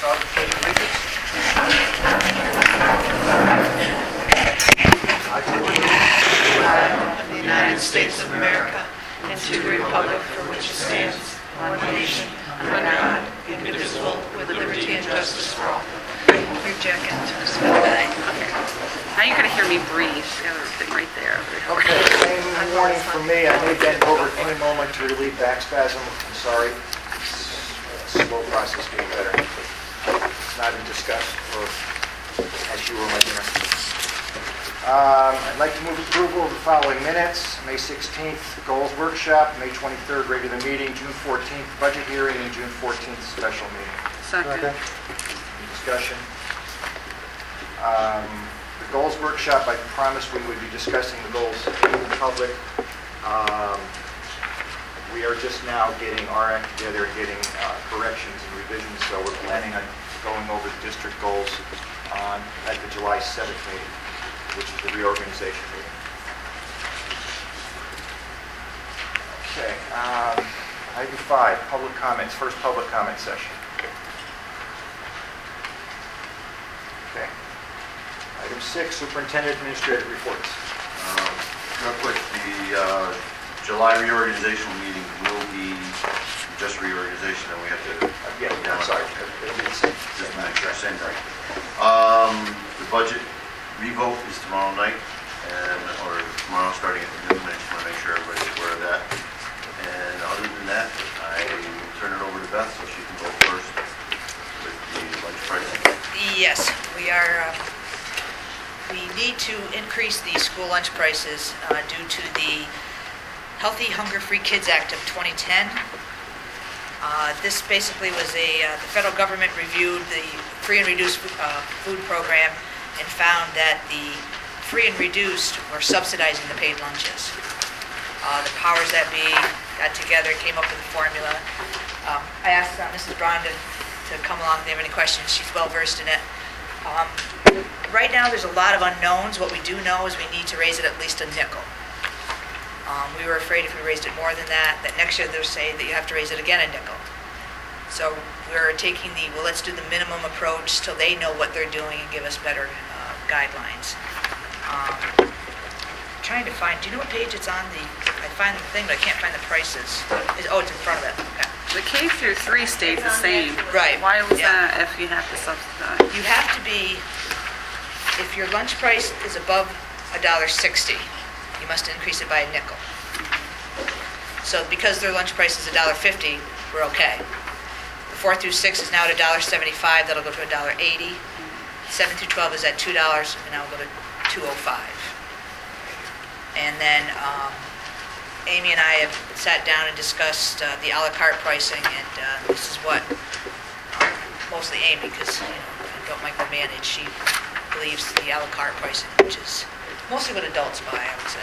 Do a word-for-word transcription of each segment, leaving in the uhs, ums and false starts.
Start with pledge of allegiance. I pledge allegiance to the flag of the United States of America and to the republic for which it stands, one nation, under God, indivisible, with liberty and justice for all. Your jacket. Okay. Now you're going to hear me breathe. The other thing right there. Okay, same warning from me. I may bend over at any moment to relieve back spasm. I'm sorry. It's a slow process getting better. It's not in disgust or as you were my dinner. Um, I'd like to move approval of the following minutes. May sixteenth, goals workshop. May twenty-third, regular meeting. June fourteenth, budget hearing. And June fourteenth, special meeting. Second. Any discussion? Um, the goals workshop, I promised we would be discussing the goals in public. Um, we are just now getting our act together and getting uh, corrections and revisions, so we're planning on going over the district goals on at the July seventh meeting, which is the reorganization meeting. Okay, um, item five, public comments, first public comment session. Okay. Item six, superintendent administrative reports. Um, Real quick, the uh, July reorganizational meeting will be just reorganization, and we have to... Uh, yeah, I'm sorry. It'll be the same. Just make sure, same night. Um, the budget revote is tomorrow night, and or tomorrow starting at noon. I just want to make sure everybody's aware of that. And other than that, I will turn it over to Beth so she can go first with the lunch pricing. Yes, we are. Uh, we need to increase the school lunch prices uh, due to the Healthy Hunger-Free Kids Act of twenty ten. Uh, this basically was a, uh, the federal government reviewed the free and reduced uh, food program and found that the free and reduced were subsidizing the paid lunches. Uh, the powers that be got together, came up with a formula. Um, I asked uh, Missus Braun to, to come along if they have any questions. She's well versed in it. Um, right now there's a lot of unknowns. What we do know is we need to raise it at least a nickel. Um, we were afraid if we raised it more than that, that next year they'll say that you have to raise it again a nickel. So we're taking the, well, let's do the minimum approach till they know what they're doing and give us better uh, guidelines. Um, trying to find, do you know what page it's on? The I find the thing, but I can't find the prices. Is, oh, it's in front of it. Okay. The K through three stays the same. Right. Why was Yeah. that if you have to subsidize? You have to be, if your lunch price is above a dollar sixty, you must increase it by a nickel. So because their lunch price is a dollar fifty, we're okay. The four through six is now at a dollar seventy-five. That'll go to a dollar eighty. Seven through twelve is at two dollars, and now we'll go to two oh five. And then um, Amy and I have sat down and discussed uh, the a la carte pricing, and uh, this is what um, mostly Amy, because you know I don't micromanage. She believes the a la carte pricing, which is mostly what adults buy, I would say.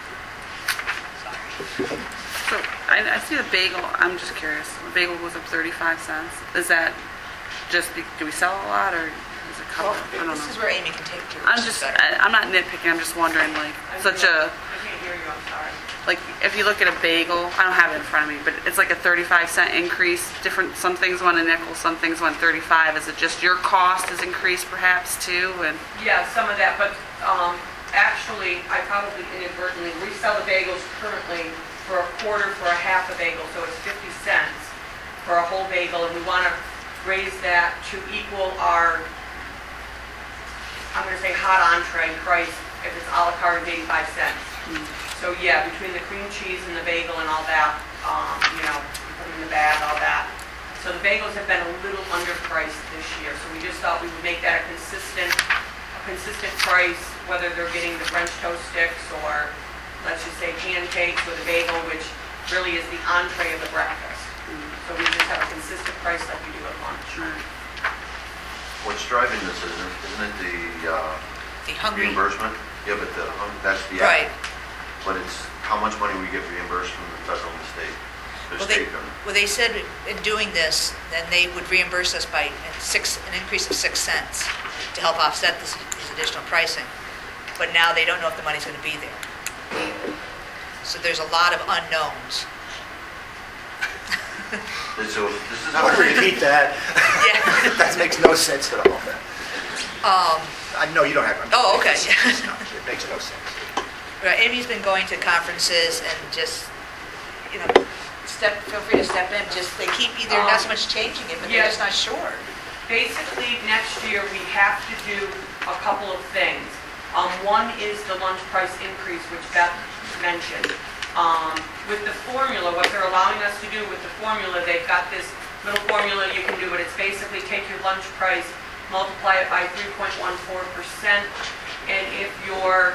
Sorry. So I, I see the bagel. I'm just curious. The bagel was up thirty-five cents. Is that just, do we sell a lot, or is it covered? Well, I don't this know. is where Amy can take you. I'm just, I, I'm not nitpicking. I'm just wondering, like, such a, I can't hear you, I'm sorry. like, if you look at a bagel, I don't have it in front of me, but it's like a thirty-five cent increase. Different, some things went a nickel, some things went thirty-five. Is it just your cost has increased perhaps too? And Yeah, some of that, but um, actually, I probably inadvertently resell the bagels currently for a quarter for a half a bagel, so it's fifty cents for a whole bagel, and we want to raise that to equal our, I'm going to say hot entree price, if it's a la carte, eighty-five cents. mm. So yeah, between the cream cheese and the bagel and all that, um, you know, put them in the bag, all that. So the bagels have been a little underpriced this year, so we just thought we would make that a consistent, a consistent price, whether they're getting the French toast sticks or, let's just say, pancakes with a bagel, which really is the entree of the breakfast. Mm. So we just have a consistent price like we do at lunch. Right. What's driving this, isn't it, isn't it the uh, The hungry. reimbursement? Yeah, but the, hung- that's the... Right. But it's how much money we get reimbursed from the federal and the state. The Well, they, state government. well, they said in doing this, then they would reimburse us by six, an increase of six cents to help offset this, this additional pricing. But now they don't know if the money's going to be there. So there's a lot of unknowns. So this is I how want to repeat that. Yeah. That makes no sense at all. Um, I know you don't have. Oh, okay. No, it makes no sense. right, Amy's been going to conferences and just, you know, step, feel free to step in, just, they keep either not so much changing it, but they're Yeah. just not sure. Basically, next year, we have to do a couple of things. Um, one is the lunch price increase, which Beth mentioned. Um, with the formula, what they're allowing us to do with the formula, they've got this little formula you can do, but it's basically take your lunch price, multiply it by three point one four percent, and if your,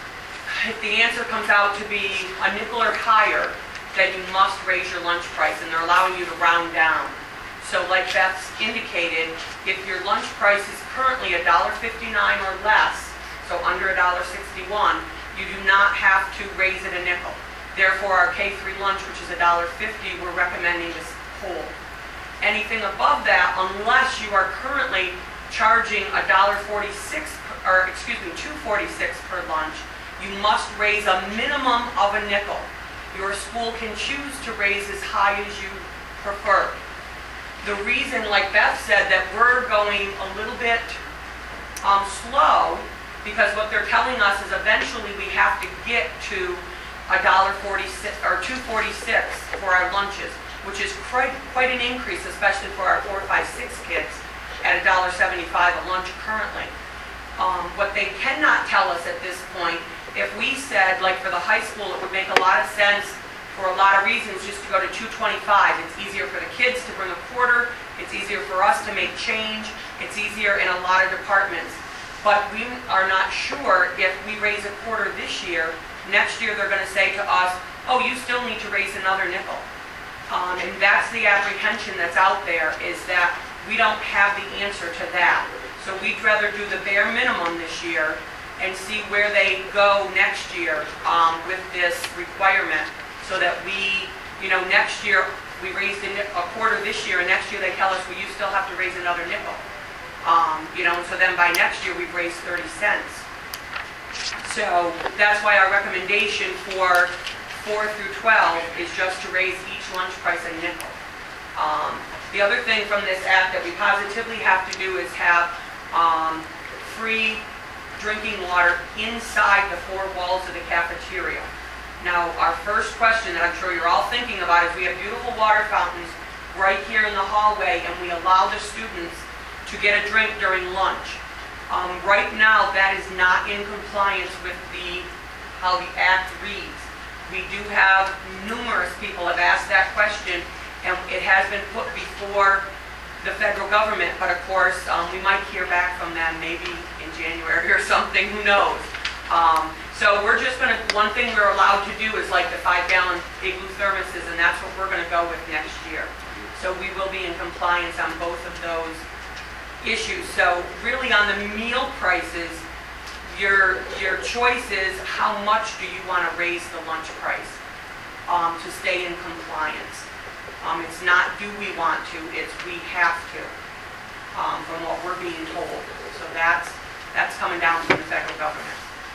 if the answer comes out to be a nickel or higher, then you must raise your lunch price, and they're allowing you to round down. So like Beth's indicated, if your lunch price is currently one dollar fifty-nine or less, so under one dollar sixty-one, you do not have to raise it a nickel. Therefore, our K three lunch, which is one dollar fifty, we're recommending this whole. Anything above that, unless you are currently charging one dollar forty-six, or excuse me, two dollars forty-six per lunch, you must raise a minimum of a nickel. Your school can choose to raise as high as you prefer. The reason, like Beth said, that we're going a little bit um, slow, because what they're telling us is eventually we have to get to one dollar forty-six or two dollars forty-six for our lunches, which is quite, quite an increase, especially for our four, five, six kids at one dollar seventy-five a lunch currently. Um, what they cannot tell us at this point, if we said, like for the high school, it would make a lot of sense for a lot of reasons just to go to two twenty-five. It's easier for the kids to bring a quarter. It's easier for us to make change. It's easier in a lot of departments. But we are not sure if we raise a quarter this year, next year they're going to say to us, oh, you still need to raise another nickel. Um, and that's the apprehension that's out there, is that we don't have the answer to that. So we'd rather do the bare minimum this year and see where they go next year um, with this requirement, so that we, you know, next year we raised a, a quarter this year, and next year they tell us, well, you still have to raise another nickel. Um, you know, so then by next year we've raised thirty cents. So that's why our recommendation for four through twelve is just to raise each lunch price a nickel. Um, the other thing from this act that we positively have to do is have um, free drinking water inside the four walls of the cafeteria. Now, our first question that I'm sure you're all thinking about is we have beautiful water fountains right here in the hallway, and we allow the students to get a drink during lunch. Um, right now, that is not in compliance with the how the act reads. We do have numerous people have asked that question, and it has been put before the federal government, but of course, um, we might hear back from them maybe in January or something, who knows. Um, so we're just going to, one thing we're allowed to do is like the five-gallon igloo thermoses, and that's what we're going to go with next year. So we will be in compliance on both of those issues. So really on the meal prices, your, your choice is how much do you want to raise the lunch price um, to stay in compliance. Um, it's not do we want to, it's we have to, um, from what we're being told. So that's, that's coming down from the federal government.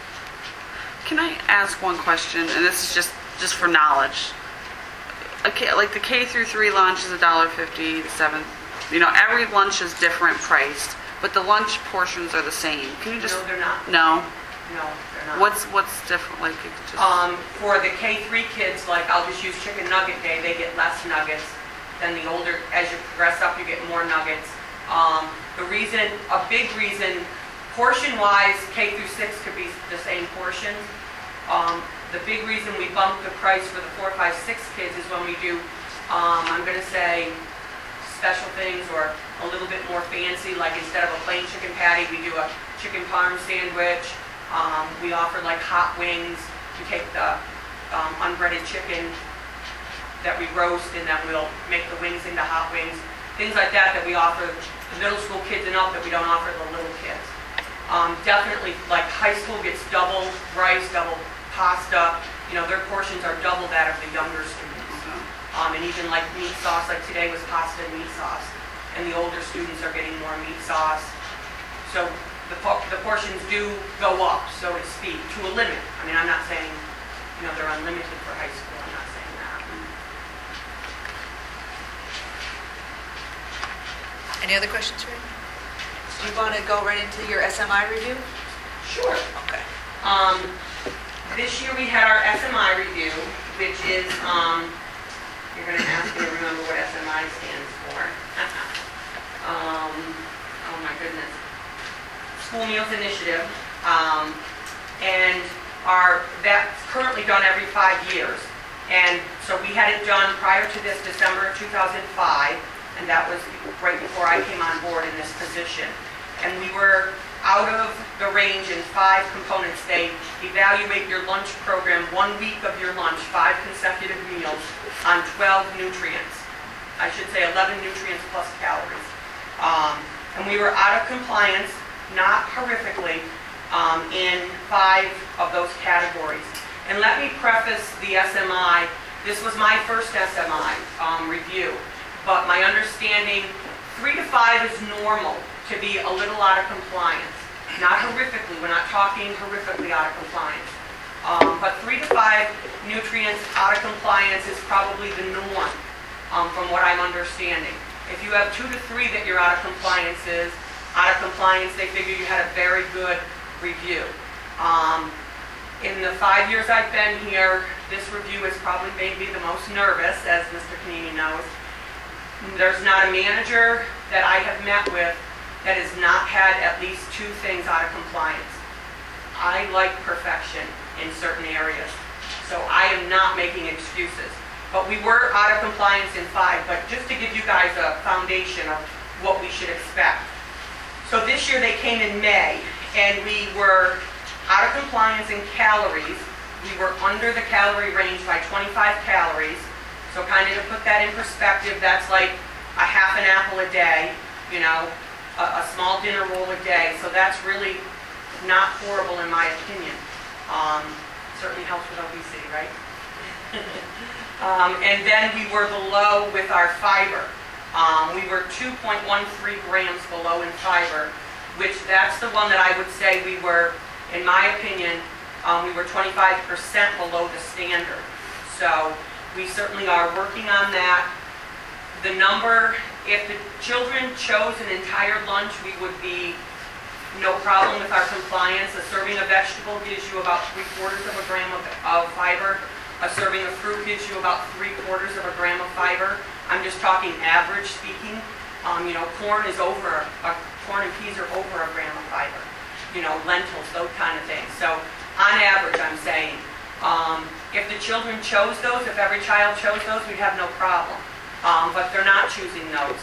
Can I ask one question, and this is just, just for knowledge? Okay, like the K through three lunch is a dollar fifty, the seventh, you know, every lunch is different priced, but the lunch portions are the same. Can you just? No, they're not. No? No, they're not. What's, what's different, like, it just? Um, for the K three kids, like I'll just use chicken nugget day, they get less nuggets than the older. As you progress up, you get more nuggets. Um, the reason, a big reason, portion-wise, K through six could be the same portions. Um, the big reason we bump the price for the four, five, six kids is when we do, um, I'm going to say, special things or a little bit more fancy, like instead of a plain chicken patty, we do a chicken parm sandwich. Um, we offer like hot wings. We take the um, unbreaded chicken that we roast, and then we'll make the wings into hot wings. Things like that that we offer the middle school kids and up that we don't offer the little kids. Um, definitely, like high school gets double rice, double pasta. You know, their portions are double that of the younger students. Um, and even like meat sauce, like today was pasta and meat sauce. And the older students are getting more meat sauce. So the, the portions do go up, so to speak, to a limit. I mean, I'm not saying, you know, they're unlimited for high school. I'm not saying that. Any other questions, Ray? Do you want to go right into your S M I review? Sure. Okay. Um, this year we had our S M I review, which is, um, you're going to ask me to remember what S M I stands for. um, oh my goodness. School Meals Initiative. Um, and our, that's currently done every five years. And so we had it done prior to this December of two thousand five, and that was right before I came on board in this position. And we were out of the range in five components. They evaluate your lunch program, one week of your lunch, five consecutive meals on twelve nutrients. I should say eleven nutrients plus calories. Um, and we were out of compliance, not horrifically, um, in five of those categories. And let me preface the S M I. This was my first S M I um, review, but my understanding, three to five is normal to be a little out of compliance. Not horrifically, we're not talking horrifically out of compliance. Um, but three to five nutrients out of compliance is probably the norm um, from what I'm understanding. If you have two to three that you're out of compliance is, out of compliance, they figure you had a very good review. Um, in the five years I've been here, this review has probably made me the most nervous, as Mister Canini knows. There's not a manager that I have met with that has not had at least two things out of compliance. I like perfection in certain areas, so I am not making excuses. But we were out of compliance in five, but just to give you guys a foundation of what we should expect. So this year they came in May, and we were out of compliance in calories. We were under the calorie range by twenty-five calories. So kind of to put that in perspective, that's like a half an apple a day, you know, a, a small dinner roll a day. So that's really not horrible in my opinion. Um, certainly helps with obesity, right? um, and then we were below with our fiber. Um, we were two point one three grams below in fiber, which that's the one that I would say we were, in my opinion, um, we were twenty-five percent below the standard. So we certainly are working on that. The number, if the children chose an entire lunch, we would be no problem with our compliance. A serving of vegetable gives you about three quarters of a gram of, of fiber. A serving of fruit gives you about three quarters of a gram of fiber. I'm just talking average speaking. Um, you know, corn is over, a, corn and peas are over a gram of fiber. You know, lentils, those kind of things. So on average, I'm saying, um, if the children chose those, if every child chose those, we'd have no problem. Um, but they're not choosing those.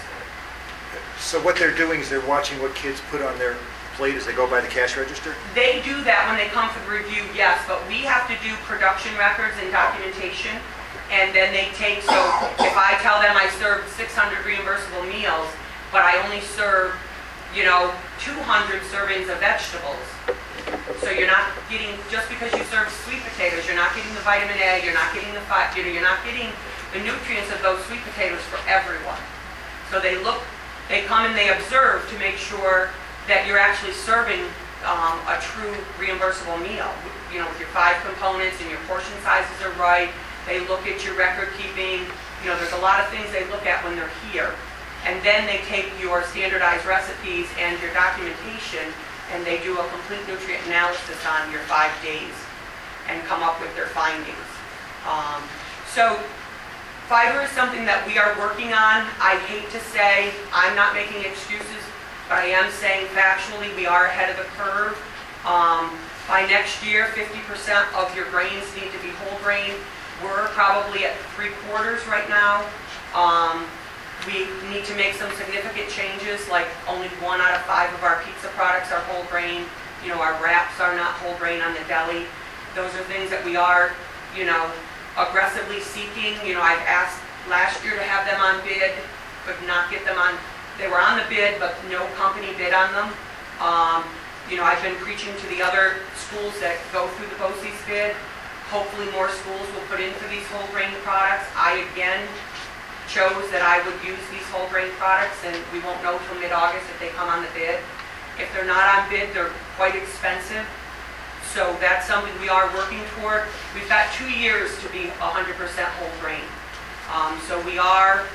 So what they're doing is they're watching what kids put on their plate as they go by the cash register? They do that when they come for the review, yes, but we have to do production records and documentation, and then they take, so if I tell them I served six hundred reimbursable meals, but I only serve, you know, two hundred servings of vegetables, so you're not getting, just because you serve sweet potatoes, you're not getting the vitamin A, you're not getting the fat, you know, you're not getting the nutrients of those sweet potatoes for everyone. So they look, they come and they observe to make sure that you're actually serving um, a true reimbursable meal. You know, with your five components and your portion sizes are right. They look at your record keeping. You know, there's a lot of things they look at when they're here. And then they take your standardized recipes and your documentation and they do a complete nutrient analysis on your five days and come up with their findings. Um, so fiber is something that we are working on. I hate to say I'm not making excuses, but I am saying factually we are ahead of the curve. Um, by next year, fifty percent of your grains need to be whole grain. We're probably at three quarters right now. Um, we need to make some significant changes, like only one out of five of our pizza products are whole grain. You know, our wraps are not whole grain on the deli. Those are things that we are, you know, aggressively seeking. You know, I've asked last year to have them on bid, but not get them on. They were on the bid, but no company bid on them. Um, you know, I've been preaching to the other schools that go through the BOCES bid. Hopefully more schools will put in for these whole grain products. I, again, chose that I would use these whole grain products, and we won't know till mid-August if they come on the bid. If they're not on bid, they're quite expensive. So that's something we are working toward. We've got two years to be one hundred percent whole grain. Um, so we are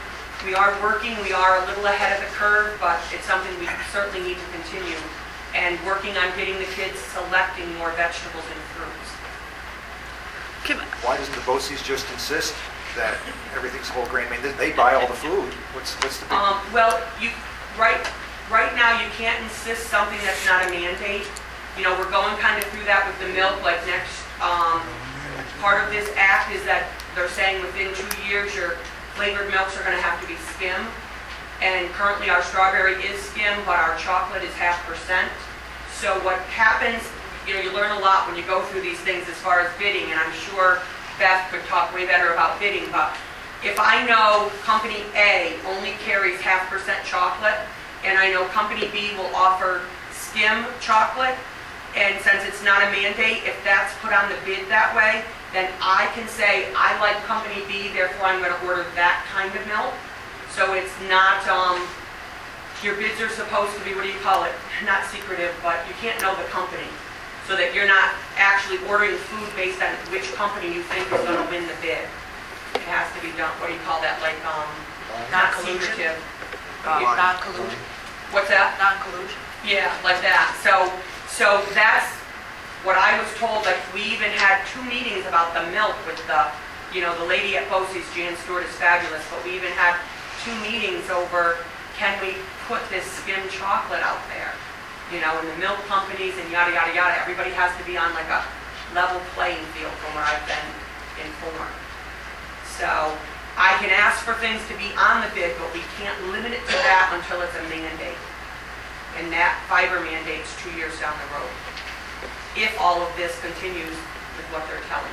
We are working, we are a little ahead of the curve, but it's something we certainly need to continue. And working on getting the kids selecting more vegetables and fruits. Can, Why doesn't the BOCES just insist that everything's whole grain? I mean, they- they buy all the food. What's, what's the big? Um, well, you, right, right now, you can't insist something that's not a mandate. You know, we're going kind of through that with the milk, like next, um, part of this act is that they're saying within two years, your flavored milks are gonna have to be skim. And currently, our strawberry is skim, but our chocolate is half percent. So what happens, you know, you learn a lot when you go through these things as far as bidding, and I'm sure Beth could talk way better about bidding, but if I know company A only carries half percent chocolate, and I know company B will offer skim chocolate, and since it's not a mandate, if that's put on the bid that way, then I can say, I like company B, therefore I'm gonna order that kind of milk. So it's not, um, your bids are supposed to be, what do you call it? Not secretive, but you can't know the company. So that you're not actually ordering food based on which company you think is gonna win the bid. It has to be done, what do you call that, like, um, not Non-collusion? secretive. Uh, Non-collusion. What's that? Non-collusion. Yeah, like that. So, so that's what I was told, like, we even had two meetings about the milk with the, you know, the lady at BOCES, Jan Stewart is fabulous, but we even had two meetings over, can we put this skim chocolate out there? You know, and the milk companies and yada, yada, yada, everybody has to be on like a level playing field from where I've been informed. So, I can ask for things to be on the bid, but we can't limit it to that until it's a mandate. And that fiber mandate's two years down the road, if all of this continues with what they're telling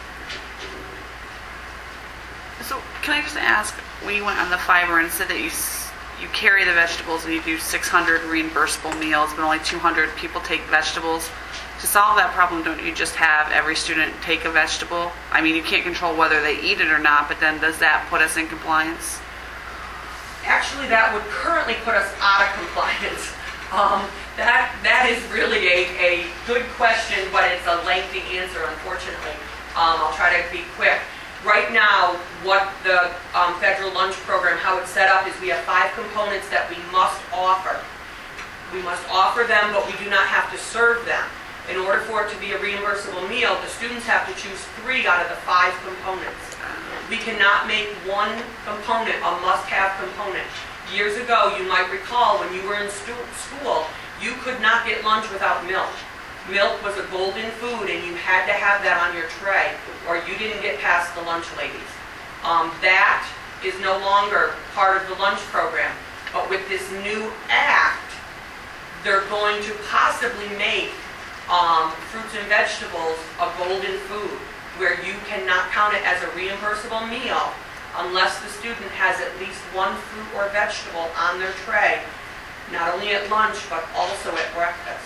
us. so can I just ask, when you went on the fiber and said that you s- you carry the vegetables and you do six hundred reimbursable meals, but only two hundred people take vegetables, to solve that problem, don't you just have every student take a vegetable? I mean, you can't control whether they eat it or not, but then does that put us in compliance? Actually, that would currently put us out of compliance. Um, that, that is really a, a good question, but it's a lengthy answer, unfortunately. Um, I'll try to be quick. Right now, what the um, federal lunch program, how it's set up is we have five components that we must offer. We must offer them, but we do not have to serve them. In order for it to be a reimbursable meal, the students have to choose three out of the five components. We cannot make one component a must-have component. Years ago, you might recall, when you were in stu- school, you could not get lunch without milk. Milk was a golden food, and you had to have that on your tray, or you didn't get past the lunch ladies. Um, that is no longer part of the lunch program. But with this new act, they're going to possibly make um, fruits and vegetables a golden food, where you cannot count it as a reimbursable meal unless the student has at least one fruit or vegetable on their tray, not only at lunch, but also at breakfast.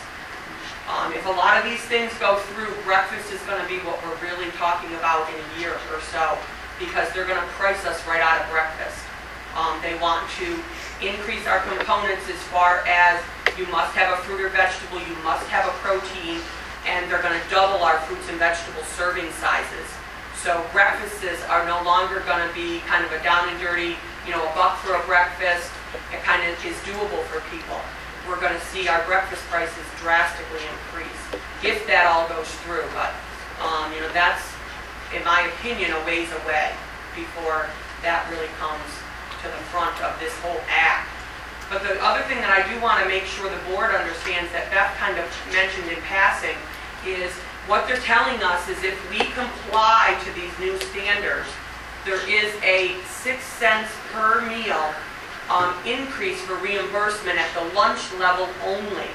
Um, if a lot of these things go through, breakfast is going to be what we're really talking about in a year or so, because they're going to price us right out of breakfast. Um, they want to increase our components as far as you must have a fruit or vegetable, you must have a protein, and they're going to double our fruits and vegetable serving sizes. So breakfasts are no longer going to be kind of a down and dirty, you know, a buck for a breakfast. It kind of is doable for people. We're going to see our breakfast prices drastically increase if that all goes through. But, um, you know, that's, in my opinion, a ways away before that really comes to the front of this whole act. But the other thing that I do want to make sure the board understands that Beth kind of mentioned in passing is what they're telling us is if we comply to these new standards, there is a six cents per meal um, increase for reimbursement at the lunch level only.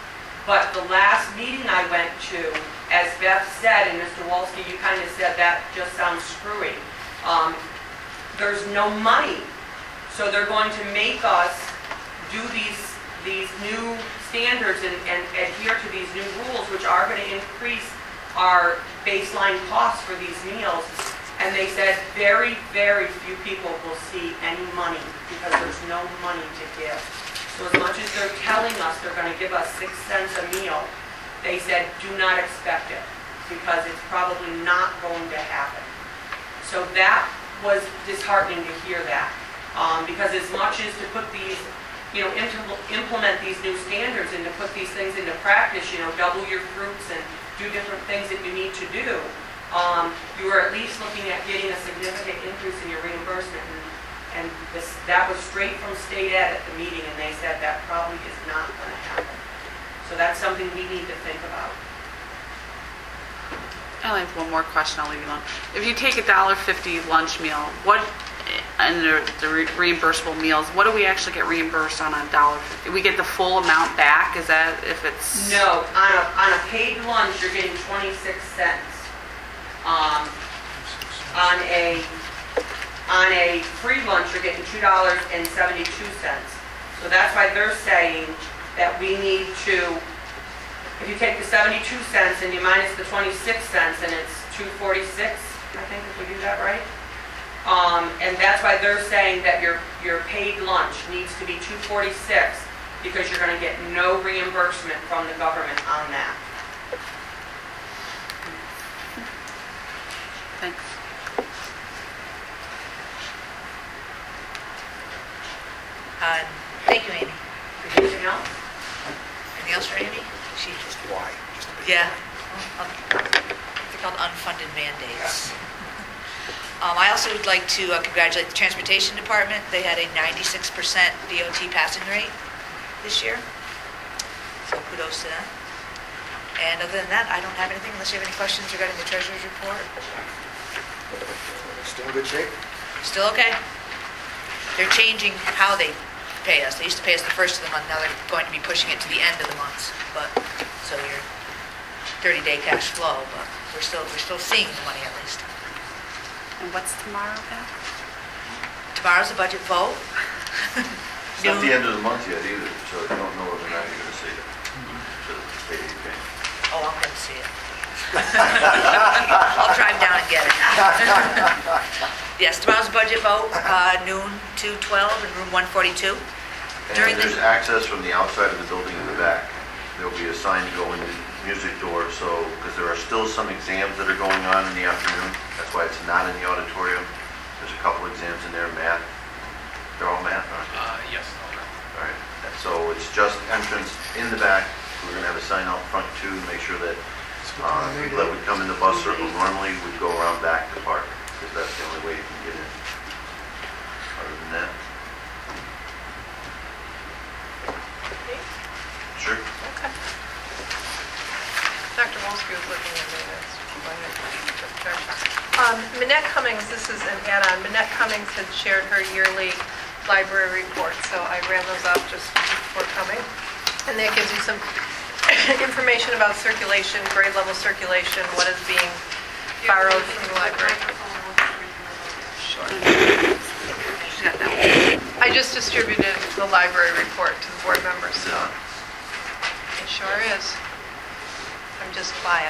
But the last meeting I went to, as Beth said, and Mister Walski, you kind of said that just sounds screwy. Um, there's no money. So they're going to make us do these these new standards and, and adhere to these new rules, which are going to increase our baseline costs for these meals. And they said very, very few people will see any money because there's no money to give. So as much as they're telling us they're going to give us six cents a meal, they said do not expect it because it's probably not going to happen. So that was disheartening to hear that. Um, because as much as to put these, you know, impl- implement these new standards and to put these things into practice, you know, double your fruits and do different things that you need to do, um, you are at least looking at getting a significant increase in your reimbursement. And, and this, that was straight from state ed at the meeting, and they said that probably is not going to happen. So that's something we need to think about. I only have one more question, I'll leave you alone. If you take a dollar fifty lunch meal, what, and the, the re- reimbursable meals, what do we actually get reimbursed on a dollar fifty? We get the full amount back? Is that if it's? No, on a, on a paid lunch, you're getting twenty-six cents. Um, on a, on a free lunch, you're getting two dollars and seventy-two cents. So that's why they're saying that we need to, if you take the seventy-two cents and you minus the twenty-six cents, and it's two forty-six, I think, if we do that right. Um, and that's why they're saying that your, your paid lunch needs to be two forty-six, because you're going to get no reimbursement from the government on that. Thanks. Uh, Thank you, Amy. Anything else? Anything else for Amy? She Just why? Just a bit. Yeah. Um, They're called unfunded mandates. Um, I also would like to uh, congratulate the Transportation Department. They had a ninety-six percent D O T passing rate this year. So kudos to them. And other than that, I don't have anything unless you have any questions regarding the Treasurer's report. Still in good shape? Still okay. They're changing how they pay us. They used to pay us the first of the month. Now they're going to be pushing it to the end of the month. But so your thirty-day cash flow, but we're still we're still seeing the money at least. And what's tomorrow, Beth? Tomorrow's the budget vote. It's not the end of the month yet either, so you don't know whether or not you're going to see it. So it's paid, you pay. Oh, I'm going to see it. I'll drive down and get it. Yes, tomorrow's budget vote, uh, noon to twelve in room one forty-two. During And the there's access from the outside of the building in the back. There'll be a sign to go in the music door, so, because there are still some exams that are going on in the afternoon. That's why it's not in the auditorium. There's a couple exams in there, math. They're all math, aren't they? Uh, yes. All right. So it's just entrance in the back. We're going to have a sign out front too, to make sure that uh, people that would come in the bus circle normally would go around back to park, because that's the only way you can get in. Other than that. Sure. Okay. Doctor Wolski was looking at this. Go ahead. Um, Minette Cummings, this is an add-on. Minette Cummings had shared her yearly library report, so I ran those off just before coming. And that gives you some information about circulation, grade level circulation, what is being borrowed from the library. Sure. She's got that one. I just distributed the library report to the board members, so it sure is. I'm just quiet.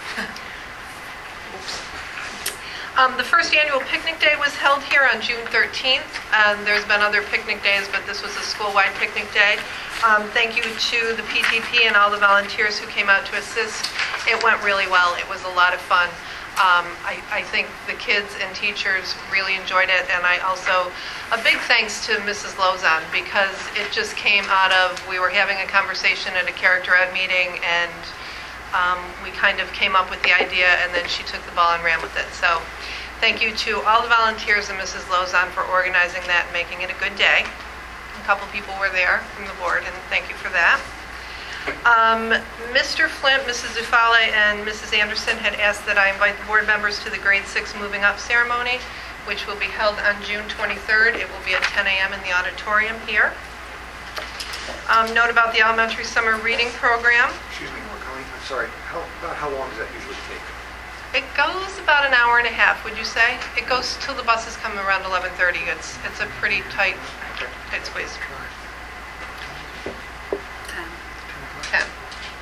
Oops. Um, the first annual picnic day was held here on June thirteenth, and there's been other picnic days, but this was a school-wide picnic day. Um, thank you to the P T P and all the volunteers who came out to assist. It went really well. It was a lot of fun. Um, I, I think the kids and teachers really enjoyed it, and I also, a big thanks to Missus Lozon, because it just came out of, we were having a conversation at a character ed meeting, and um, we kind of came up with the idea, and then she took the ball and ran with it. So thank you to all the volunteers and Missus Lozon for organizing that and making it a good day. A couple people were there from the board, and thank you for that. Um, Mister Flint, Missus Zufale, and Missus Anderson had asked that I invite the board members to the grade six moving up ceremony, which will be held on June twenty-third. It will be at ten a.m. in the auditorium here. Um, note about the elementary summer reading program. Excuse me, Colleen, I'm sorry. How, about how long does that usually take? It goes about an hour and a half, would you say? It goes till the buses come around eleven thirty. It's it's a pretty tight, tight squeeze. Ten. ten.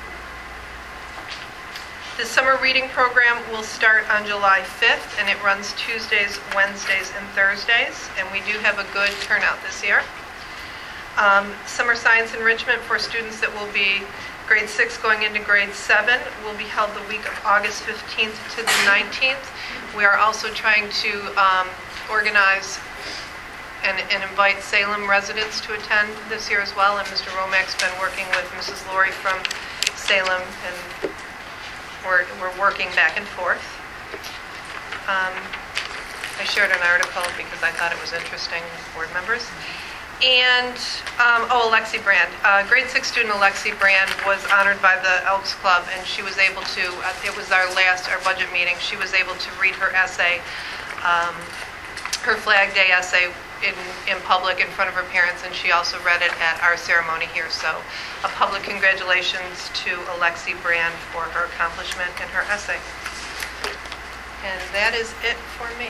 The summer reading program will start on July fifth, and it runs Tuesdays, Wednesdays, and Thursdays, and we do have a good turnout this year. Um, summer science enrichment for students that will be grade six going into grade seven will be held the week of August fifteenth to the nineteenth. We are also trying to um, organize and and invite Salem residents to attend this year as well. And Mister Romack's been working with Missus Laurie from Salem, and we're, we're working back and forth. Um, I shared an article because I thought it was interesting with board members. And, um, oh, Alexi Brand. Uh, grade six student Alexi Brand was honored by the Elks Club, and she was able to, uh, it was our last, our budget meeting, she was able to read her essay, um, her Flag Day essay in, in public in front of her parents, and she also read it at our ceremony here. So a public congratulations to Alexi Brand for her accomplishment in her essay. And that is it for me.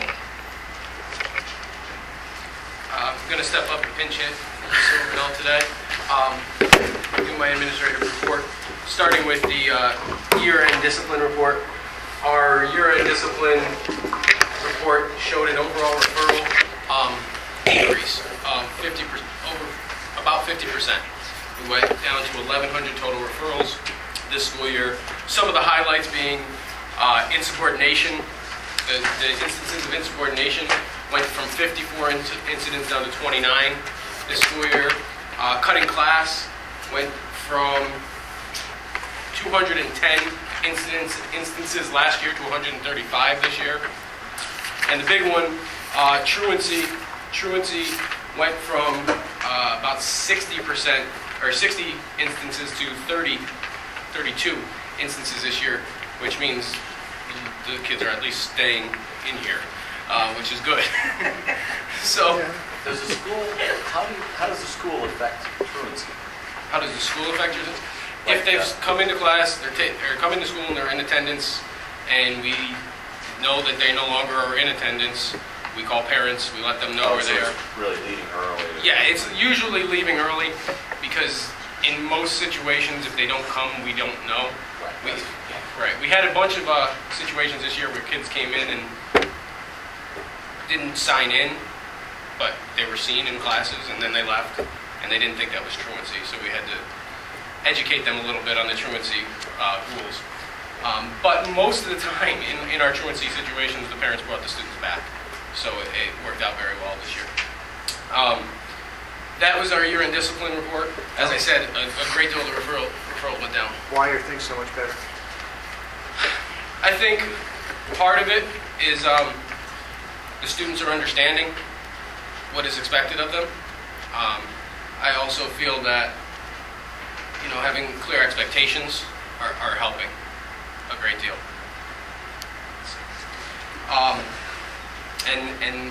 Uh, I'm going to step up and pinch hit Mister Silvernail today. Um, do my administrative report, starting with the uh, year-end discipline report. Our year-end discipline report showed an overall referral um, increase of fifty percent, over about fifty percent. We went down to eleven hundred total referrals this school year. Some of the highlights being uh, insubordination. The, the instances of insubordination went from fifty-four inc- incidents down to twenty-nine this school year. Uh, cutting class went from two hundred ten incidents, instances last year to one hundred thirty-five this year. And the big one, uh, truancy. Truancy went from uh, about sixty percent, or sixty instances to thirty, thirty-two instances this year, which means the kids are at least staying in here, uh, which is good. So, Does the school, how do you, how does the school affect truancy? how does the school affect your? If they've come into class, they're ta- or come into school and they're in attendance, and we know that they no longer are in attendance, we call parents. We let them know Oh, where so they it's are. really leaving early? Yeah, it's usually leaving early because in most situations, if they don't come, we don't know. Right. We, That's- right. We had a bunch of uh, situations this year where kids came in and didn't sign in, but they were seen in classes and then they left, and they didn't think that was truancy. So we had to educate them a little bit on the truancy uh, rules. Um, but most of the time in, in our truancy situations, the parents brought the students back. So it, it worked out very well this year. Um, that was our year-end discipline report. As I said, a, a great deal of the referral, referral went down. Why are things so much better? I think part of it is um, the students are understanding what is expected of them. Um, I also feel that, you know, having clear expectations are, are helping a great deal. Um, and, and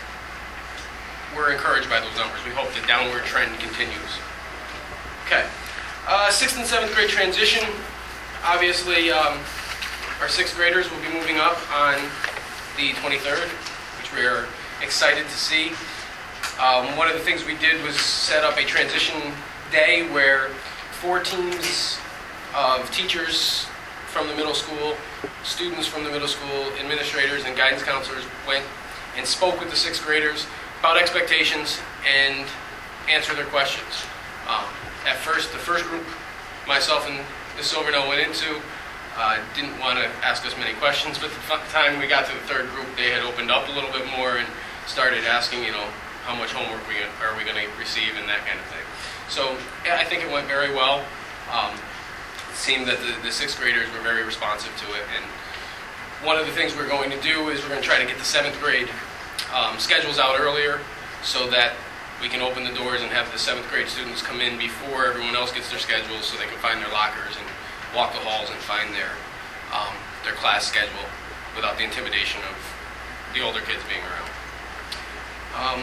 we're encouraged by those numbers. We hope the downward trend continues. Okay. Uh, sixth and seventh grade transition. Obviously, um, our sixth graders will be moving up on the twenty-third, which we are excited to see. Um, one of the things we did was set up a transition day where four teams of teachers from the middle school, students from the middle school, administrators and guidance counselors went and spoke with the sixth graders about expectations and answer their questions. Um, at first, the first group, myself and Miz Silvernail went into, uh, didn't want to ask us many questions, but the time we got to the third group, they had opened up a little bit more and started asking, you know, how much homework we are we going to receive and that kind of thing. So yeah, I think it went very well. Um, it seemed that the, the sixth graders were very responsive to it. And one of the things we're going to do is we're going to try to get the seventh grade um, schedules out earlier so that we can open the doors and have the seventh grade students come in before everyone else gets their schedules so they can find their lockers and walk the halls and find their um, their class schedule without the intimidation of the older kids being around. Um,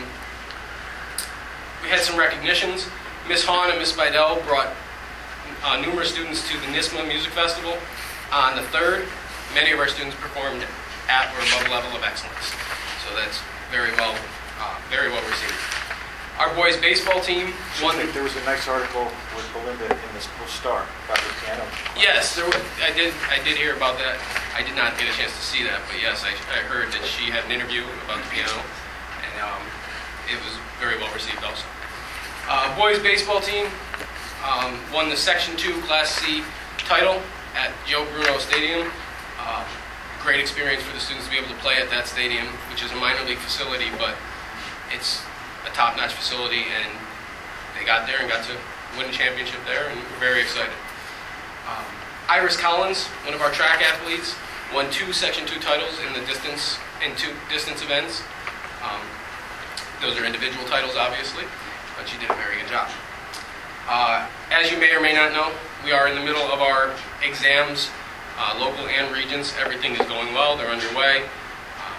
we had some recognitions. Miz Hahn and Miz Bidell brought uh, numerous students to the NISMA Music Festival on the third. Many of our students performed at or above level of excellence. So that's very well, uh, very well received. Our boys baseball team won. There was a nice article with Belinda in the School Star about the piano. Yes, there was, I did. I did hear about that. I did not get a chance to see that, but yes, I, I heard that she had an interview about the piano, and um, it was very well received also. Uh, boys baseball team um, won the Section two Class C title at Joe Bruno Stadium. Uh, great experience for the students to be able to play at that stadium, which is a minor league facility, but it's a top-notch facility, and they got there and got to win a championship there, and we're very excited. Um, Iris Collins, one of our track athletes, won two Section two titles in the distance in two distance events. Um, those are individual titles, obviously, but she did a very good job. Uh, as you may or may not know, we are in the middle of our exams, uh, local and regents. Everything is going well. They're underway. Um,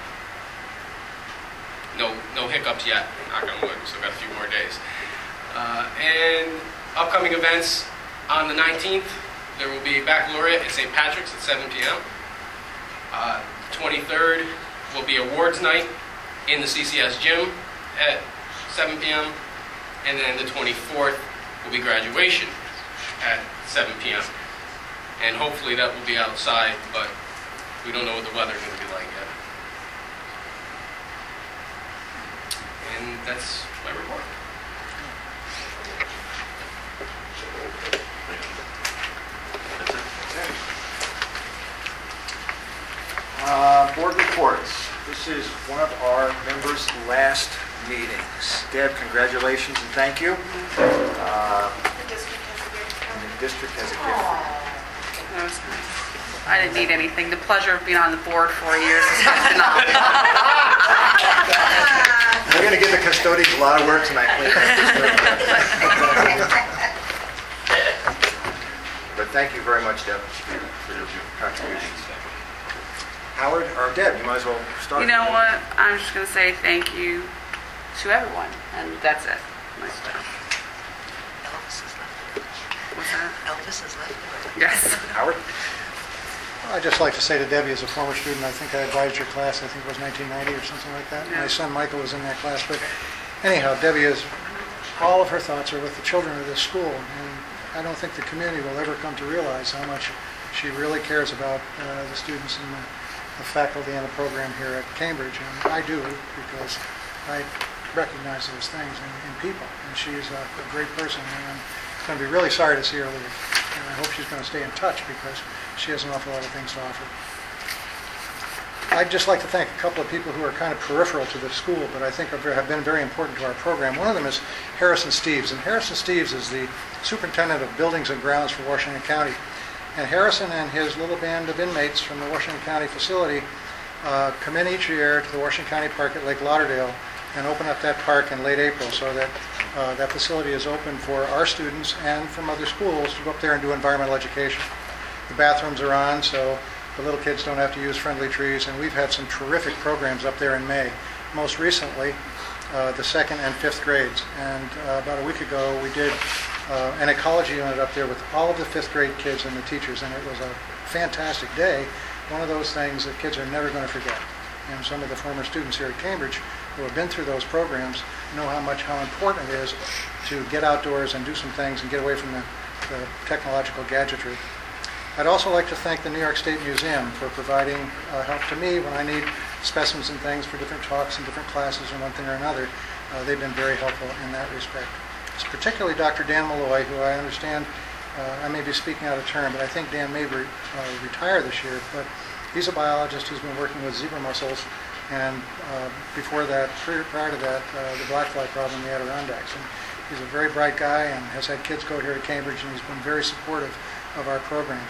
no, no hiccups yet. Knock on wood. We still got a few more days. Uh, and upcoming events on the nineteenth, there will be baccalaureate at Saint Patrick's at seven p m Uh, twenty-third will be awards night in the C C S gym at seven p m And then the twenty-fourth will be graduation at seven p m And hopefully that will be outside, but we don't know what the weather's going to be like yet. And that's my report. Uh, Board reports. This is one of our members' last meetings. Deb, congratulations and thank you. Uh, The district has a gift. And the district has a gift for you. That was nice. I didn't need anything. The pleasure of being on the board for four years is enough. We're going to give the custodians a lot of work tonight. But thank you very much, Deb, for your contributions. Howard, or Deb, you might as well start. You know what? I'm just going to say thank you to everyone, and that's it. My stuff. Elvis is left. What's that? Elvis is left. Yes. Howard? I'd just like to say to Debbie, as a former student, I think I advised your class, I think it was nineteen ninety or something like that. Yeah. My son Michael was in that class. But anyhow, Debbie is, all of her thoughts are with the children of this school. And I don't think the community will ever come to realize how much she really cares about uh, the students and the, the faculty and the program here at Cambridge. And I do, because I recognize those things in, in people. And she's a, a great person. And I'm going to be really sorry to see her leave. And I hope she's going to stay in touch, because she has an awful lot of things to offer. I'd just like to thank a couple of people who are kind of peripheral to the school, but I think are very, have been very important to our program. One of them is Harrison Steves, and Harrison Steves is the superintendent of buildings and grounds for Washington County. And Harrison and his little band of inmates from the Washington County facility uh, come in each year to the Washington County Park at Lake Lauderdale and open up that park in late April, so that uh, that facility is open for our students and from other schools to go up there and do environmental education. The bathrooms are on, so the little kids don't have to use friendly trees, and we've had some terrific programs up there in May. Most recently, uh, the second and fifth grades. And uh, about a week ago, we did uh, an ecology unit up there with all of the fifth grade kids and the teachers, and it was a fantastic day. One of those things that kids are never going to forget. And some of the former students here at Cambridge who have been through those programs know how much, how important it is to get outdoors and do some things and get away from the, the technological gadgetry. I'd also like to thank the New York State Museum for providing uh, help to me when I need specimens and things for different talks and different classes and one thing or another. Uh, they've been very helpful in that respect. It's particularly Doctor Dan Malloy, who I understand, uh, I may be speaking out of turn, but I think Dan may re- uh, retire this year. But he's a biologist who's been working with zebra mussels, and uh, before that, prior, prior to that, uh, the black fly problem in the Adirondacks. And he's a very bright guy and has had kids go here at Cambridge, and he's been very supportive of our programs.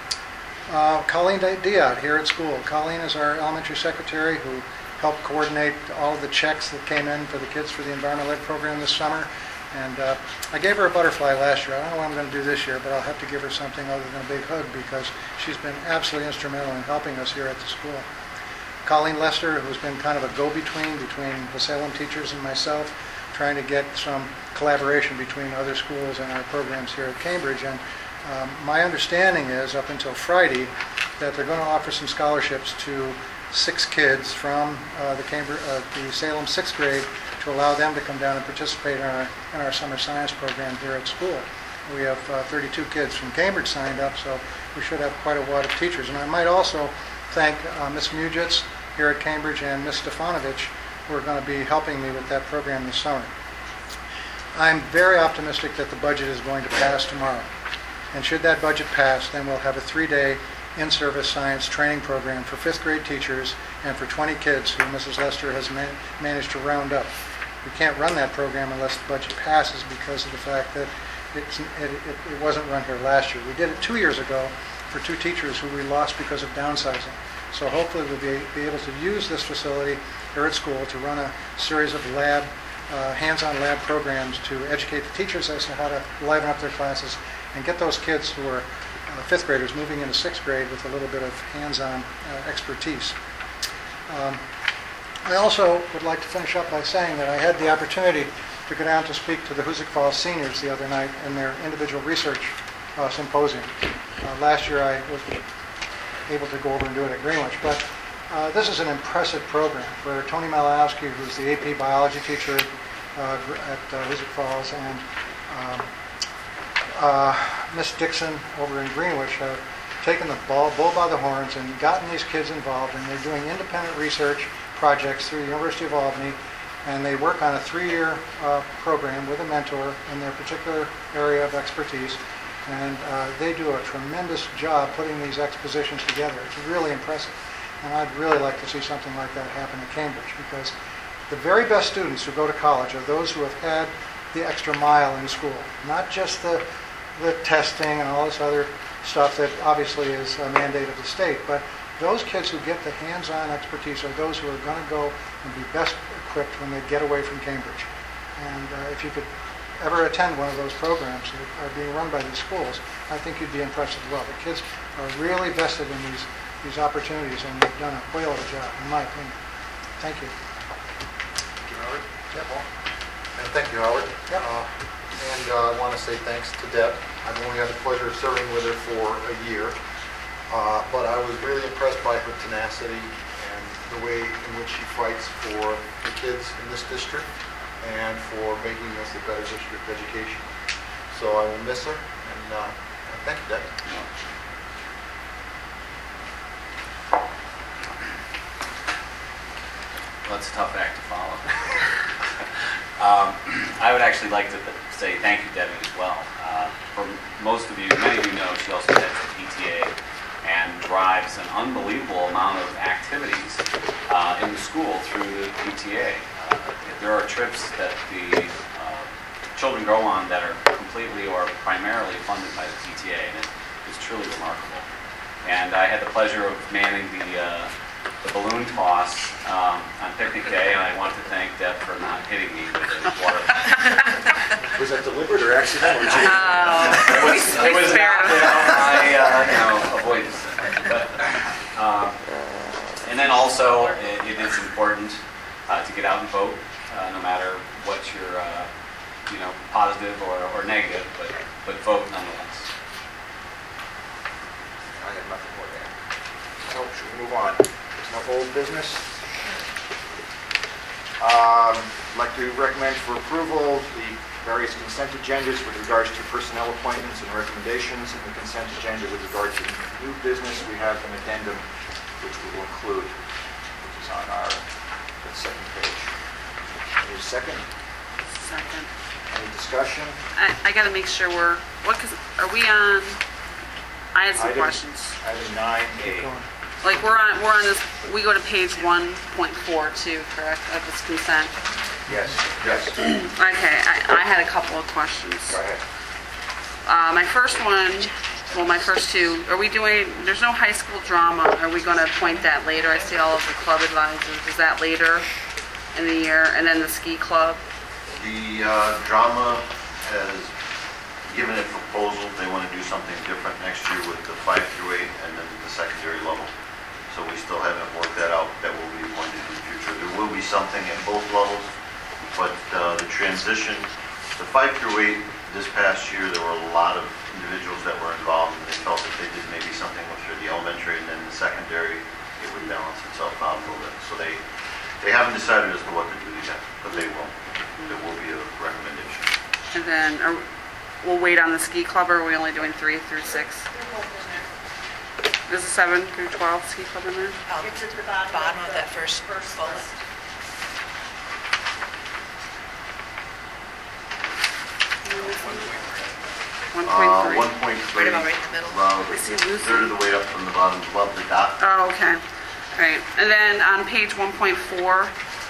Uh, Colleen Diaz here at school. Colleen is our elementary secretary who helped coordinate all of the checks that came in for the kids for the environmental ed program this summer. And uh, I gave her a butterfly last year. I don't know what I'm going to do this year, but I'll have to give her something other than a big hug, because she's been absolutely instrumental in helping us here at the school. Colleen Lester, who's been kind of a go-between between the Salem teachers and myself, trying to get some collaboration between other schools and our programs here at Cambridge. And um, my understanding is, up until Friday, that they're going to offer some scholarships to six kids from uh, the, Cambridge, uh, the Salem sixth grade to allow them to come down and participate in our, in our summer science program here at school. We have uh, thirty-two kids from Cambridge signed up, so we should have quite a lot of teachers. And I might also thank uh, Miz Mujitz here at Cambridge and Miz Stefanovich, who are going to be helping me with that program this summer. I'm very optimistic that the budget is going to pass tomorrow. And should that budget pass, then we'll have a three-day in-service science training program for fifth grade teachers and for twenty kids who Missus Lester has ma- managed to round up. we can't run that program unless the budget passes because of the fact that it's, it, it, it wasn't run here last year. We did it two years ago for two teachers who we lost because of downsizing. So hopefully we'll be, be able to use this facility here at school to run a series of lab, uh, hands-on lab programs to educate the teachers as to how to liven up their classes and get those kids who are uh, fifth graders moving into sixth grade with a little bit of hands-on uh, expertise. Um, I also would like to finish up by saying that I had the opportunity to go down to speak to the Hoosick Falls seniors the other night in their individual research uh, symposium. Uh, last year I was able to go over and do it at Greenwich, but uh, this is an impressive program where Tony Malowski, who's the A P biology teacher uh, at uh, Hoosick Falls, and um, uh, Miss Dixon over in Greenwich have taken the ball, bull by the horns and gotten these kids involved, and they're doing independent research projects through the University of Albany, and they work on a three-year uh, program with a mentor in their particular area of expertise. And uh, they do a tremendous job putting these expositions together. It's really impressive. And I'd really like to see something like that happen at Cambridge, because the very best students who go to college are those who have had the extra mile in school, not just the, the testing and all this other stuff that obviously is a mandate of the state, but those kids who get the hands-on expertise are those who are going to go and be best equipped when they get away from Cambridge. And uh, if you could ever attend one of those programs that are being run by these schools, I think you'd be impressed as well. The kids are really vested in these, these opportunities, and they've done a whale of a job, in my opinion. Thank you. Thank you, Howard. Yeah, Paul. And thank you, Howard. Yep. Uh, and uh, I want to say thanks to Deb. I've only had the pleasure of serving with her for a year, uh, but I was really impressed by her tenacity and the way in which she fights for the kids in this district and for making us a better district education. So I will miss her, and uh, thank you, Deb. Well, it's a tough act to follow. um, I would actually like to th- say thank you, Debbie, as well. Uh, for most of you, many of you know, she also heads the P T A and drives an unbelievable amount of activities uh, in the school through the P T A. Uh, there are trips that the uh, children go on that are completely or primarily funded by the P T A, and it, it's truly remarkable. And I had the pleasure of manning the uh, the balloon toss um, on picnic day, and I want to thank Deb for not hitting me with a water. Was that deliberate or accidental? Oh, it was, we it was spared not, you know, I, uh, you know, avoidance. But, um, and then also, it, it is important uh, to get out and vote, uh, no matter what your, uh, you know, positive or, or negative, but, but vote nonetheless. I have nothing more to add. So should we move on? There's no old business. Um, I'd like to recommend for approval the various consent agendas with regards to personnel appointments and recommendations. In the consent agenda with regard to new business, we have an addendum which we will include, which is on our the second page. Any second? second. Any discussion? I, I got to make sure we're, what, cause are we on, I had some Item- questions. Item nine A. Like we're on, we're on this, we go to page one point four two, correct, of this consent? Yes, yes. Okay, I, I had a couple of questions. Go ahead. Uh, my first one, well, my first two, are we doing, there's no high school drama, are we going to appoint that later? I see all of the club advisors, is that later in the year? And then the ski club? The uh, drama has given a proposal. They want to do something different next year with the five through eight and then the secondary level. So we still haven't worked that out. That will be appointed in the future. There will be something at both levels, but uh, the transition, the five through eight this past year, there were a lot of individuals that were involved, and they felt that they did maybe something with the elementary, and then the secondary, it would balance itself out a little bit. So they they haven't decided as to what to do yet, but they will. There will be a recommendation. And then, are, we'll wait on the ski club, or are we only doing three through six? Is the seven through twelve ski club in there? Um, It's at the bottom. Bottom of the that first first bullet. list. One Uh, point three? one point three. Right about right in the middle. Around I see a Lucy. third of the way up from the bottom, above the dot. Oh, okay. All right. And then on page one point four,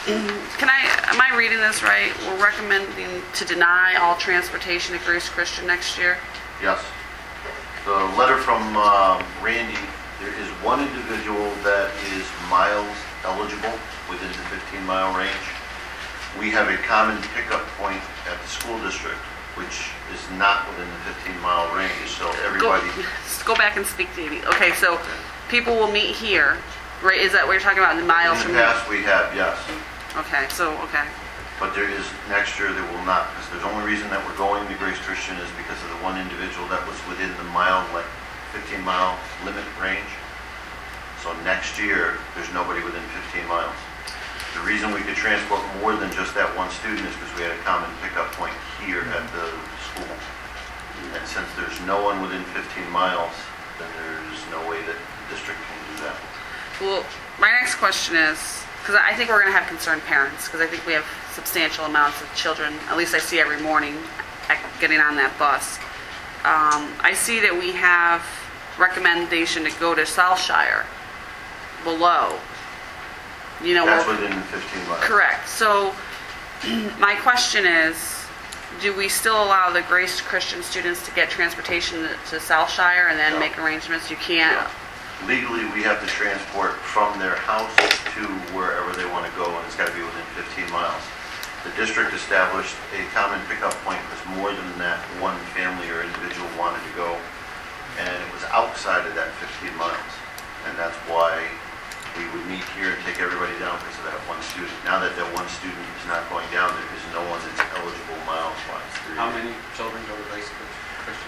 Can I, am I reading this right? We're recommending to deny all transportation at Grace Christian next year? Yes. The letter from um, Randy, there is one individual that is miles eligible within the fifteen mile range. We have a common pickup point at the school district, which is not within the fifteen mile range, so everybody... Go, go back and speak to me. Okay, so people will meet here, right? Is that what you're talking about, the miles In from the here? past, we have, yes. Okay, so, okay. But there is, next year, there will not, because the only reason that we're going to Grace Christian is because of the one individual that was within the mile, like fifteen mile limit range. So next year, there's nobody within fifteen miles. The reason we could transport more than just that one student is because we had a common pickup point here at the school. And since there's no one within fifteen miles, then there's no way that the district can do that. Well, my next question is, because I think we're going to have concerned parents, because I think we have substantial amounts of children, at least I see every morning, getting on that bus. Um, I see that we have recommendation to go to Southshire below. You know, That's we're- within fifteen miles. Correct. So my question is, do we still allow the Grace Christian students to get transportation to to Southshire and then No. make arrangements? You can't? Legally, we have to transport from their house to wherever they want to go, and it's got to be within fifteen miles. The district established a common pickup point because more than that one family or individual wanted to go, and it was outside of that fifteen miles. And that's why we would meet here and take everybody down because of that one student. Now that that one student is not going down, there is no one that's eligible miles-wise. How many children go to Grace Christian?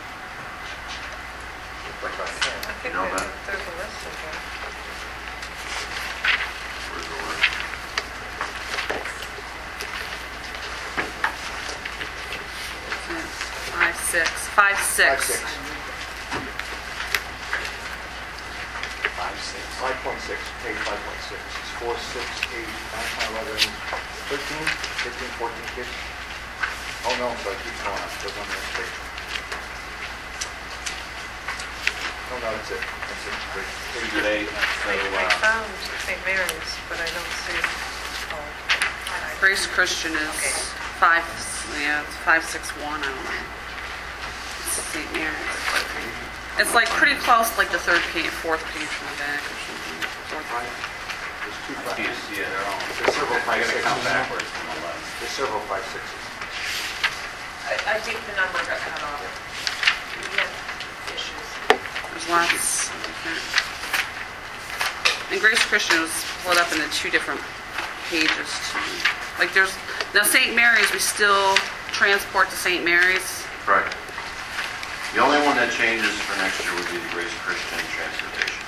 I think You know there's that? there's a list of them. Where's the word? Five, six. Five, six. Five, six. Five, six. five point six, page five point six. It's four, six, eight, nine, ten, eleven, thirteen, fifteen, fourteen kids. Oh, no, so it keeps going up. It goes on the next page. No, no, that's it. That's it. Great. So do they, so, I I uh, found Saint Mary's, but I don't see, oh, Grace Christian is Okay. five, yeah, it's five, six, one, I don't know. It's Saint Mary's. It's like pretty close, like the third page, fourth page from the back or something. Fourth. There's two I five. can't see it, they're all, There's several I five, gotta sixes. count backwards from eleven. There's several five, sixes. I, I think the number got cut off. We had issues. There's lots. Okay. And Grace Christian was split up into two different pages too. Like there's, now Saint Mary's, we still transport to Saint Mary's. Correct. The only one that changes for next year would be the Grace Christian transportation.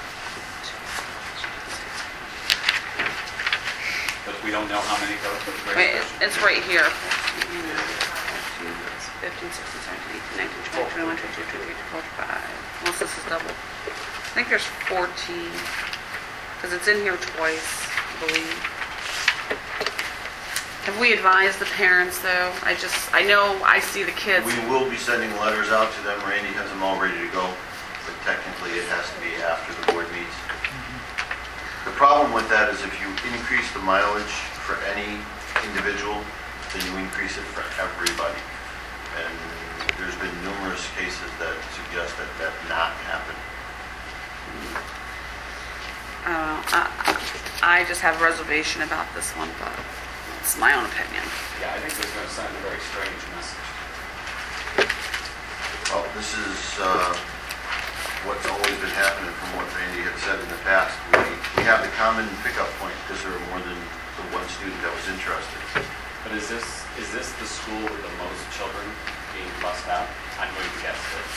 But we don't know how many go to Grace Wait, Christian. it's right here. fifteen, sixteen, seventeen, eighteen, nineteen, twenty, twenty-one, twenty-two, twenty-three, twenty-four, twenty-five. Unless this is double. I think there's fourteen, because it's in here twice, I believe. Have we advised the parents though? I just, I know, I see the kids. We will be sending letters out to them. Randy has them all ready to go, but technically it has to be after the board meets. The problem with that is if you increase the mileage for any individual, then you increase it for everybody. And there's been numerous cases that suggest that that not happen. Uh, I, I just have a reservation about this one, but it's my own opinion. Yeah, I think this is going to send a very strange message. Well, this is uh, what's always been happening from what Randy had said in the past. We, we have the common pickup point because there were more than the one student that was interested. But is this, is this the school with the most children being bussed out? I'm going to guess this.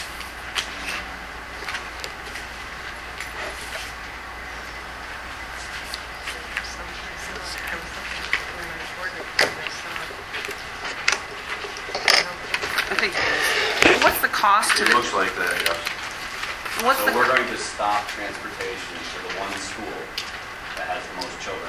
I think, what's the cost to It the, looks like that, yes. what's So the, we're going to stop transportation to the one school that has the most children.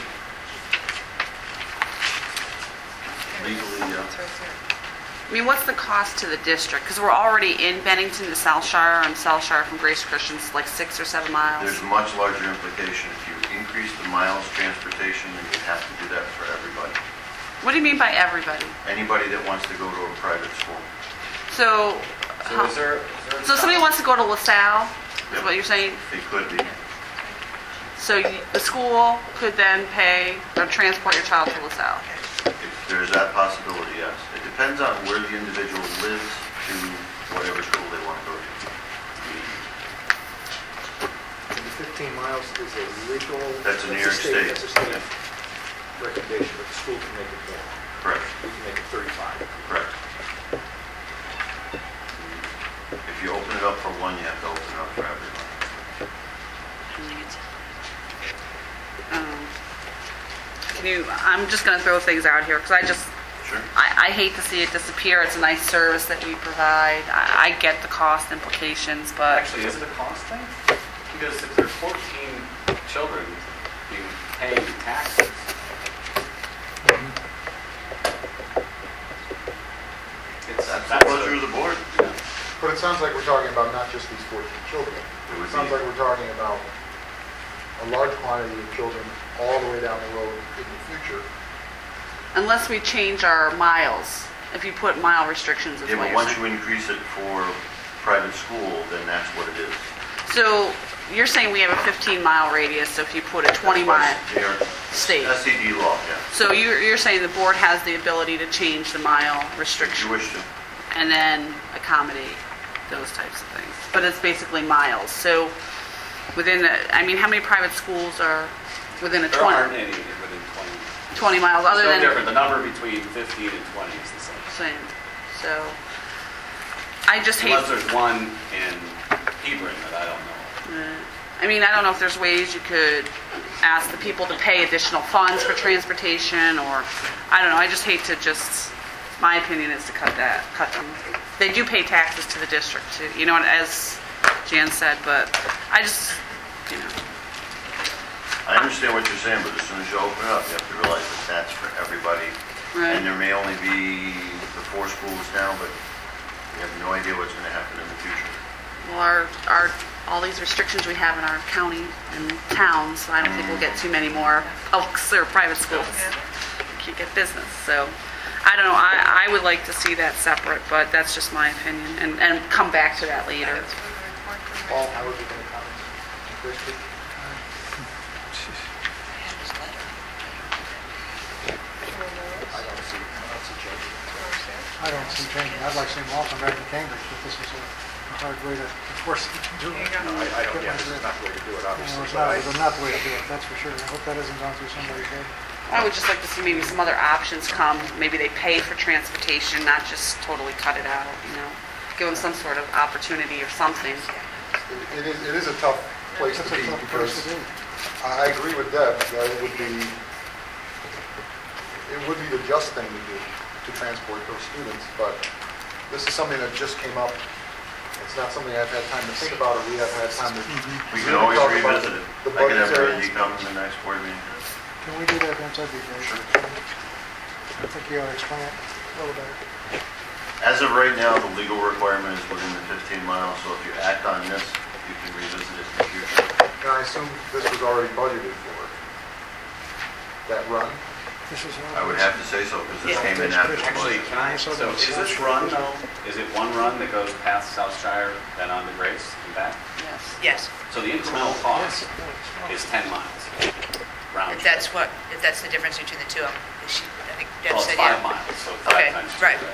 Legally, yeah. I mean, what's the cost to the district? Because we're already in Bennington to Southshire, and Southshire from Grace Christian's like six or seven miles. There's much larger implication. If you increase the miles transportation, then you have to do that for everybody. What do you mean by everybody? Anybody that wants to go to a private school. So, So is there, is there a so somebody wants to go to LaSalle, is Yep. what you're saying? They could be. So you- the school could then pay or transport your child to LaSalle? If there's that possibility, yes. It depends on where the individual lives to whatever school they want to go to. The fifteen miles is a legal... That's a New that's York State. That's a state recommendation, but the school can make it more. Correct, We can make it thirty-five. correct. If you open it up for one, you have to open it up for everyone. Um, Can you, I'm just going to throw things out here, because I just, Sure. I, I hate to see it disappear. It's a nice service that we provide. I, I get the cost implications, but Actually, is it a cost thing? Because if there's fourteen children being paying taxes, it's, That's the that's pleasure of a, the board. But it sounds like we're talking about not just these fourteen children. It would It sounds be- like we're talking about a large quantity of children all the way down the road in the future. unless we change our miles, if you put mile restrictions is Yeah, what but you're once saying. you increase it for private school, then that's what it is. So you're saying we have a fifteen mile radius, so if you put a twenty mile They are state. S C D law, yeah. So you're, you're saying the board has the ability to change the mile If restriction you wish to. and then accommodate those types of things. But it's basically miles. So within the, I mean, how many private schools are within a there aren't twenty, any within twenty. twenty miles, other It's no than different, the number between fifteen and twenty is the same. saying? So I just hate. Unless there's one in Hebron that I don't know. Uh, I mean, I don't know if there's ways you could ask the people to pay additional funds for transportation, or, I don't know, I just hate to just, my opinion is to cut that, cut them. They do pay taxes to the district too, you know, as Jan said, but I just, you know, I understand what you're saying, but as soon as you open it up, you have to realize that that's for everybody. right? And there may only be the four schools now, but we have no idea what's going to happen in the future. Well, our, our, all these restrictions we have in our county and towns, I don't think we'll get too many more public or private schools. You can't get business, so, I don't know, I, I would like to see that separate, but that's just my opinion, and, and come back to that later. Paul, how would you think of comments? Christie? I don't see, I don't see changing it. I don't see changing. I'd like to see them all come back to Cambridge, but this is a a hard way to enforce it. to do it. No, I, I don't, yeah, this is not the way to do it, No, obviously. it's but not, I- it's not the way to do it, that's for sure. I hope that hasn't gone through somebody's head. I would just like to see maybe some other options come, maybe they pay for transportation, not just totally cut it out, you know? Give them some sort of opportunity or something. It it is, it is a tough place to That's a be tough place because to be. I agree with Deb that it would be, it would be the just thing to do to transport those students, but this is something that just came up. It's not something I've had time to think about or we have had time to. We can always talk about revisit it. the I can have budgetary- Randy come to the next board meeting. Can we do that, Vince? That'd be great. I think you ought to explain it a little better. As of right now, the legal requirement is within the fifteen miles, so if you act on this, you can revisit it in the future. And I assume this was already budgeted for, that run? This is. I would have to say so, because this Yeah. came in after the Actually, budget. can I, so is this run though, is it one run that goes past Southshire, then on to Grace and back? Yes. Yes, So the incremental cost is ten miles, round if trip. that's what, if that's the difference between the two of them. She, I think Deb Well, it's said, five yeah. miles, so Okay, five times two. right.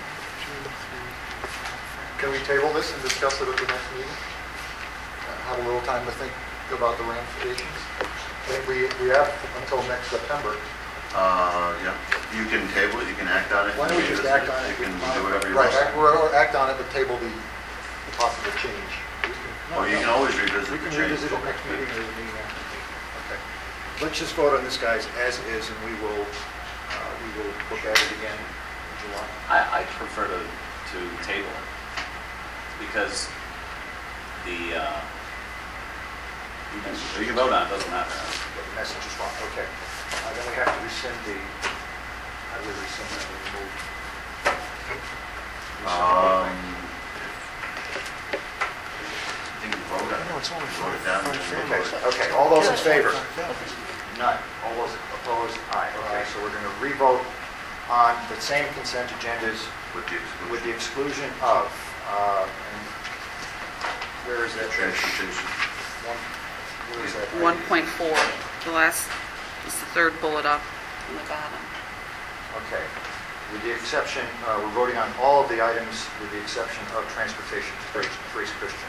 Can we table this and discuss it at the next meeting? Uh, Have a little time to think about the ramifications? I think we, we have until next September. Uh, yeah, you can table it, you can act on it. Why don't we just revisit act on it? You can do whatever you Right, want. act- or or act on it, but table the possible change. Or you can always revisit We the can change. revisit it next meeting or the meeting after. Okay. Let's just vote on this, guys, as is, and we will, uh, we will look at it again in July. I, I prefer to, to table it, because the, uh, you can, you can vote on it, doesn't matter. The message is wrong, okay. Uh, Then we have to rescind the, how do we rescind that, we remove? Um, I think you vote on it. No, it's only You vote it down. five and then families. vote it. Okay, all those in favor? Five families. None. All those opposed? Aye. Okay, so we're going to revote on the same consent agendas With the exclusion. with the exclusion of, uh, and where is that? Transportation. One, where is that? one point four, the last, it's the third bullet up on the bottom. Okay. With the exception, uh, we're voting on all of the items with the exception of transportation to Grace Grace Christian.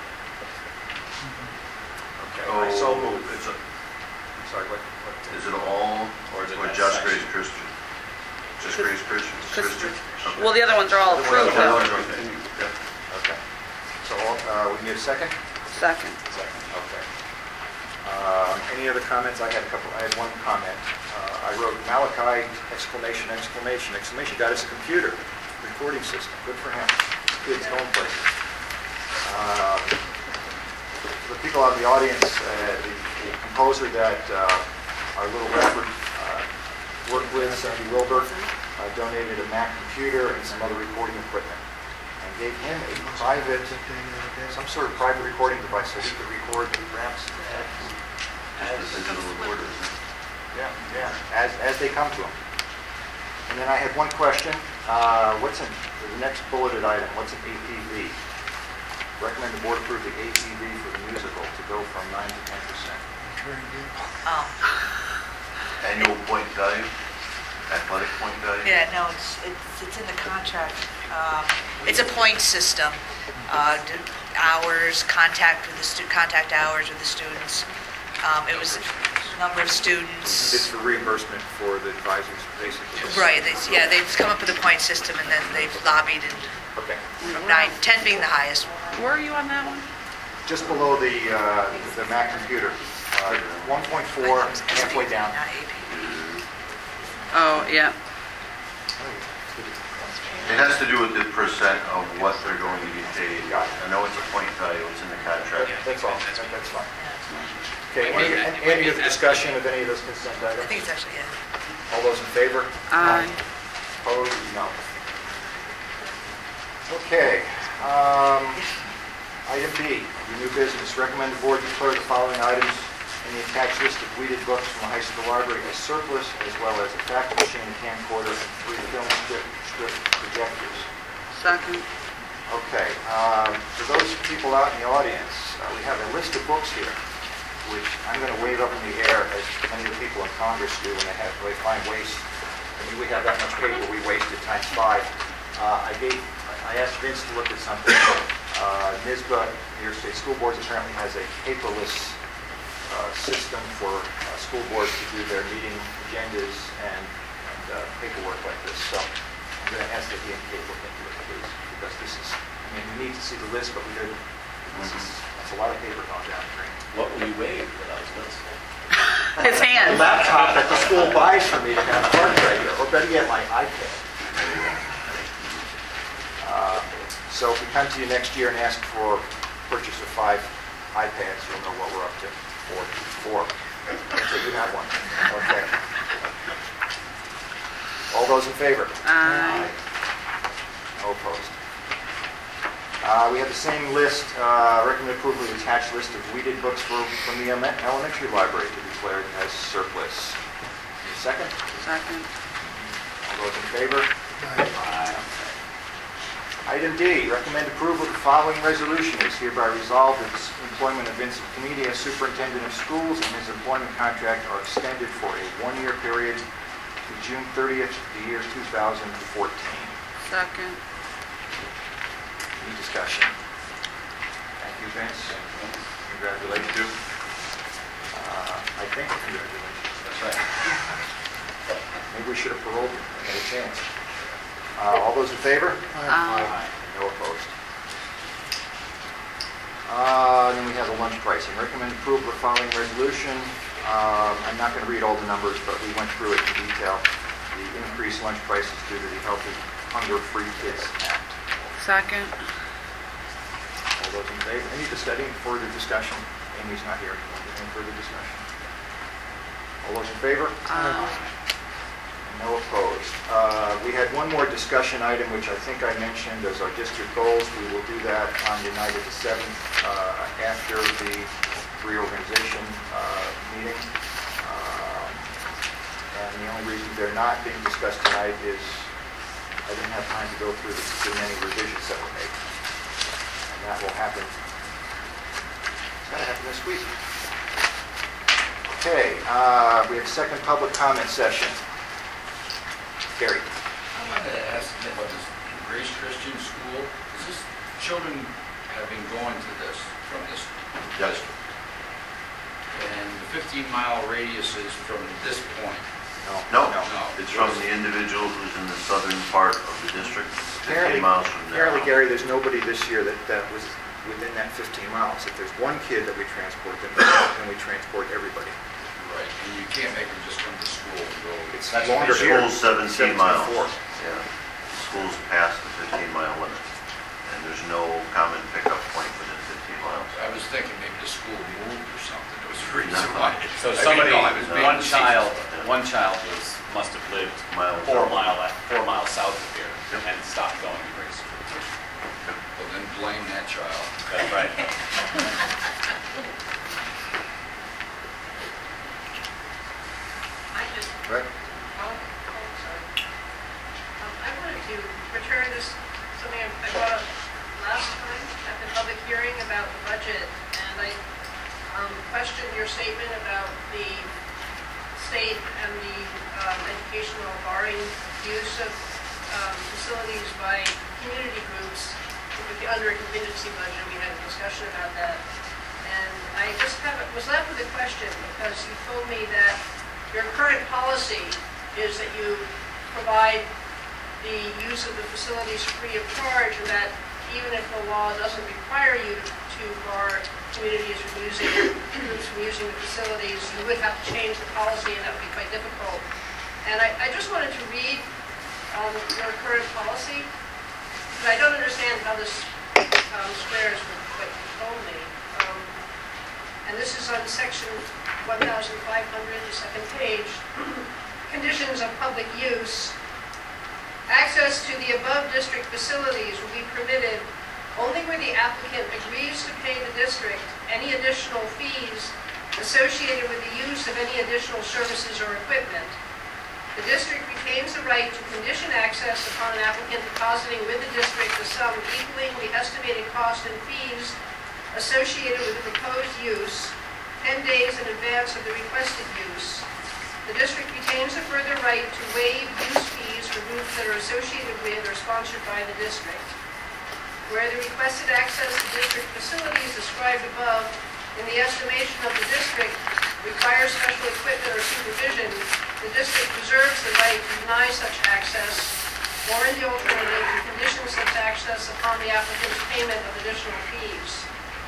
Okay, I so Oh, moved. it's a, I'm sorry, what? what- is it all, Or is it or that just section? Grace Christian? Just Grace Christian? Because- Christian? Okay. Well, the other ones are all The approved other though. ones are- Okay. Okay. So, uh, we need a second? Second. Second. Okay. Um, Any other comments? I had a couple, I had one comment. Uh, I wrote Malachi, exclamation, exclamation, exclamation, got us a computer, recording system, good for him. Kids going places. Uh, For the people out in the audience, uh, the the composer that uh, our little Radford uh, worked with, Sandy Wilbur, uh, donated a Mac computer and some other recording equipment, and gave him a private, some sort of private recording device so he could record the raps as, Just the digital recorder, isn't it? yeah, yeah, as, as they come to him. And then I had one question. Uh, What's in, the next bulleted item, what's an A P V? Recommend the board approve the A P V for the musical to go from nine to ten percent. Oh, Annual point value, athletic point value? yeah, no, it's, it's, it's in the contract. Um, It's a point system, uh, d- hours, contact with the stu, contact hours with the students. Um, It was number of It's students. for reimbursement for the advisors, basically. Right, they, yeah, they've come up with a point system and then they've lobbied and Okay. from nine, ten being the highest. Where are you on that one? Just below the, uh, the Mac computer, uh, one point four, halfway down. Not A P V. Oh, yeah. It has to do with the percent of what they're going to be paid. I know it's a point value, it's in the contract. That's all, That- that's fine. Okay, any, any other discussion of any of those consent I items? think it's actually, yeah. All those in favor? Aye. Opposed? No. Okay, um, item B, the new business. Recommend the board declare the following items in the attached list of weeded books from the high school library as surplus, as well as a fax machine, a camcorder, and three film strip, strip projectors. Second. Okay, um, for those people out in the audience, uh, we have a list of books here, which I'm going to wave up in the air as many of the people in Congress do when they have, when they find waste. I mean, we have that much paper, we waste it times five. Uh, I gave, I asked Vince to look at something. Uh, NISBA, New York State School Boards, apparently has a paperless uh, system for uh, school boards to do their meeting agendas and, and uh, paperwork like this. So I'm going to ask that he and Kate look into it, please, because this is, I mean, we need to see the list, but we didn't. This is, that's a lot of paper going down the drain. What will you waive for those lists? His The hand. laptop that the school buys for me to have hard drive, or better yet, my iPad. Uh, So if we come to you next year and ask for purchase of five iPads, you'll know what we're up to. Four. Four. So you have one. Okay. All those in favor? Aye. No opposed. Uh, We have the same list, uh, recommend approval of the attached list of weeded books for, from the ele- elementary library to be declared as surplus. Need a second? Second. All those in favor? Aye. Item D, recommend approval of the following resolution. It is hereby resolved that the employment of Vincent Canidi as superintendent of schools and his employment contract are extended for a one-year period to June thirtieth, the year two thousand fourteen. Second. Any discussion? Thank you, Vince. Congratulations. Uh, I think congratulations. That's right. Maybe we should have paroled him and had a chance. Uh, All those in favor? Aye. No opposed. Uh, Then we have the lunch pricing. Recommend approval of the following resolution. Um, I'm not going to read all the numbers, but we went through it in detail. The increased lunch prices due to the Healthy Hunger Free Kids Act. Second. All those in favor? Any dis- any further discussion? Amy's not here. Any further discussion? All those in favor? Aye. No opposed. Uh, We had one more discussion item, which I think I mentioned as our district goals. We will do that on the night of the seventh, uh, after the reorganization uh, meeting. Um, And the only reason they're not being discussed tonight is I didn't have time to go through the too many revisions that were made. And that will happen, it's going to happen this week. Okay, uh, we have second public comment session. Gary. I wanted to ask you about this Grace Christian School. Is this, children have been going to this from this Yes. district? And the fifteen mile radius is from this point? No, No. it's from the individual who's in the southern part of the district, Apparently, fifteen miles from there. apparently, Gary, there's nobody this year that, that was within that fifteen miles. If there's one kid that we transport, then then we transport everybody. Right, and you can't make them just come to school and go. It's The longer here. school's seventeen miles. four. Yeah, the school's past the fifteen mile limit, and there's no common pickup point within fifteen miles. I was thinking maybe the school moved or something. There was a reason No. why. So I mean, somebody, no, I was being one facetious. child, one child was, must have lived Miles four south. mile, four miles south of here Yep. and stopped going to Grace. Well, then blame that child. That's right. I just, Right? oh, oh, sorry. Um, I wanted to return to s- something I I brought up last time at the public hearing about the budget, and I um, questioned your statement about the state and the um, educational barring use of um, facilities by community groups with the- under a contingency budget. We had a discussion about that. And I just have, was left with a question because you told me that your current policy is that you provide the use of the facilities free of charge, and that even if the law doesn't require you to bar communities from using, groups from using the facilities, you would have to change the policy, and that would be quite difficult. And I, I just wanted to read um, your current policy, because I don't understand how this um, squares with what you told me. Um, and this is on section one thousand five hundred, the second page. Conditions of public use. Access to the above district facilities will be permitted only where the applicant agrees to pay the district any additional fees associated with the use of any additional services or equipment. The district retains the right to condition access upon an applicant depositing with the district the sum equaling the estimated cost and fees associated with the proposed use ten days in advance of the requested use. The district retains a further right to waive use fees for groups that are associated with or sponsored by the district. Where the requested access to district facilities described above in the estimation of the district requires special equipment or supervision, the district reserves the right to deny such access, or in the alternative, to condition such access upon the applicant's payment of additional fees.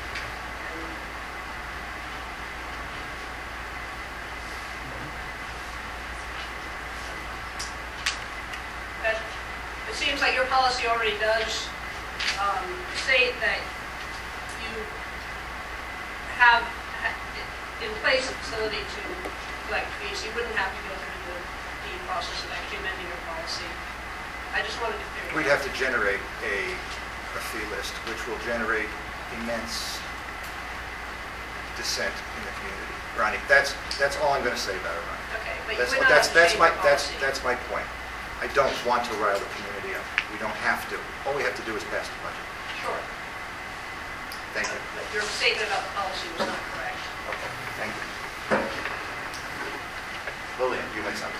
That, it seems like your policy already does um, state that you have ha- in place a facility to collect fees. You wouldn't have to go through the, the process of actually amending your policy. I just wanted to clear. We'd have to generate a, a fee list, which will generate immense dissent in the community. Ronnie, that's, that's all I'm going to say about it, Ronnie. Okay, but you That's, would not that's, have to that's change my, your that's, policy. that's my point. I don't want to rile the community up. We don't have to. All we have to do is pass the budget. Sure. Thank you. But your statement about the policy was not correct. Okay, thank you. Lillian, you had something?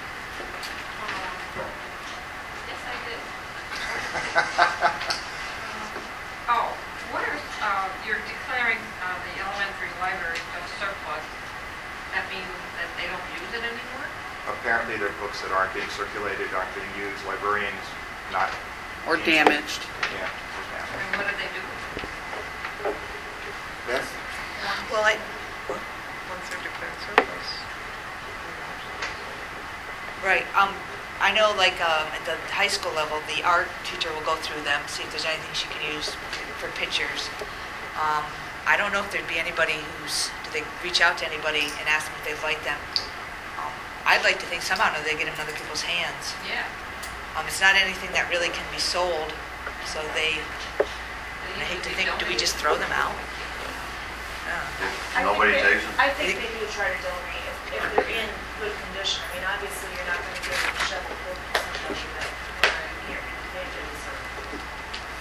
Yes, I did. Oh, what are, uh, you're declaring uh, the elementary library a surplus. That means that they don't use it anymore? Apparently, there are books that aren't being circulated, aren't being used, librarians not. Or being- damaged. Yeah, or damaged. And what do they do with it? Beth? Well, I, Once they're declared surplus. right, um, I know like, um, at the high school level, the art teacher will go through them, see if there's anything she can use for pictures. Um, I don't know if there'd be anybody who's, do they reach out to anybody and ask them if they'd like them? Um, I'd like to think somehow or other they get them in other people's hands. Yeah. Um, it's not anything that really can be sold, so they, They and I hate to usually think, do we donate. just throw them out? Yeah. If nobody takes them. I think they do try to donate if, if they're in good condition. I mean, obviously, you're not going to give them a shovel full of something that, you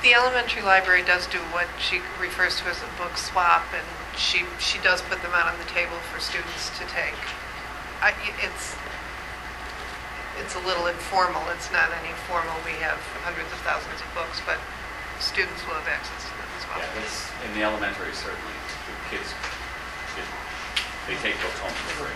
The elementary library does do what she refers to as a book swap, and she, she does put them out on the table for students to take. I, it's, it's a little informal, it's not any formal, we have hundreds of thousands of books, but students will have access to them as well. Yeah, it's, in the elementary, certainly, the kids, it- they take books home for free.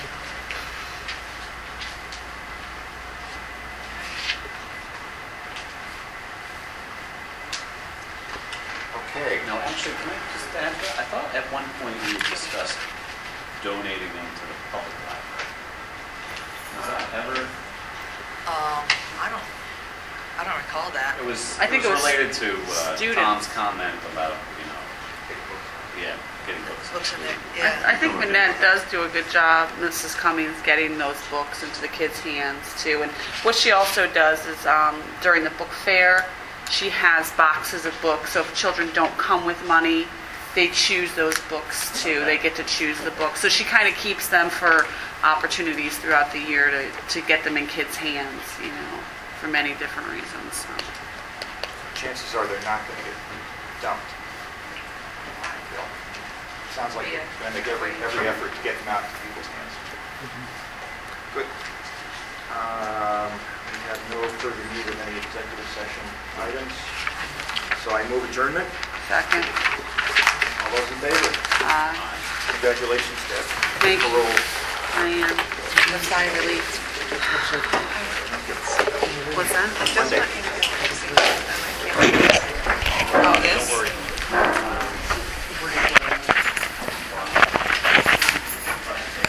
Okay. No, actually, can I just add, that? I thought at one point we discussed donating them to the public library. Was that ever, Um, I don't, I don't recall that. it was, I think it was it was related to uh, students. Tom's comment about, you know, yeah, getting books. Books in there, I, yeah. I think Manette does do a good job, Missus Cummings, getting those books into the kids' hands too. And what she also does is um, during the book fair, she has boxes of books. So if children don't come with money, they choose those books too. They get to choose the books. So she kind of keeps them for opportunities throughout the year to, to get them in kids' hands, you know, for many different reasons. So. Chances are they're not going to get dumped. Bill. Sounds like you're going to make every, every effort to get them out to people's hands. Good. Um, We have no further need of any executive session items. So I move adjournment. Second. All those in favor? Uh, Congratulations, Deb. Thank you. Parole. Diane. The sign release. What's that? Monday.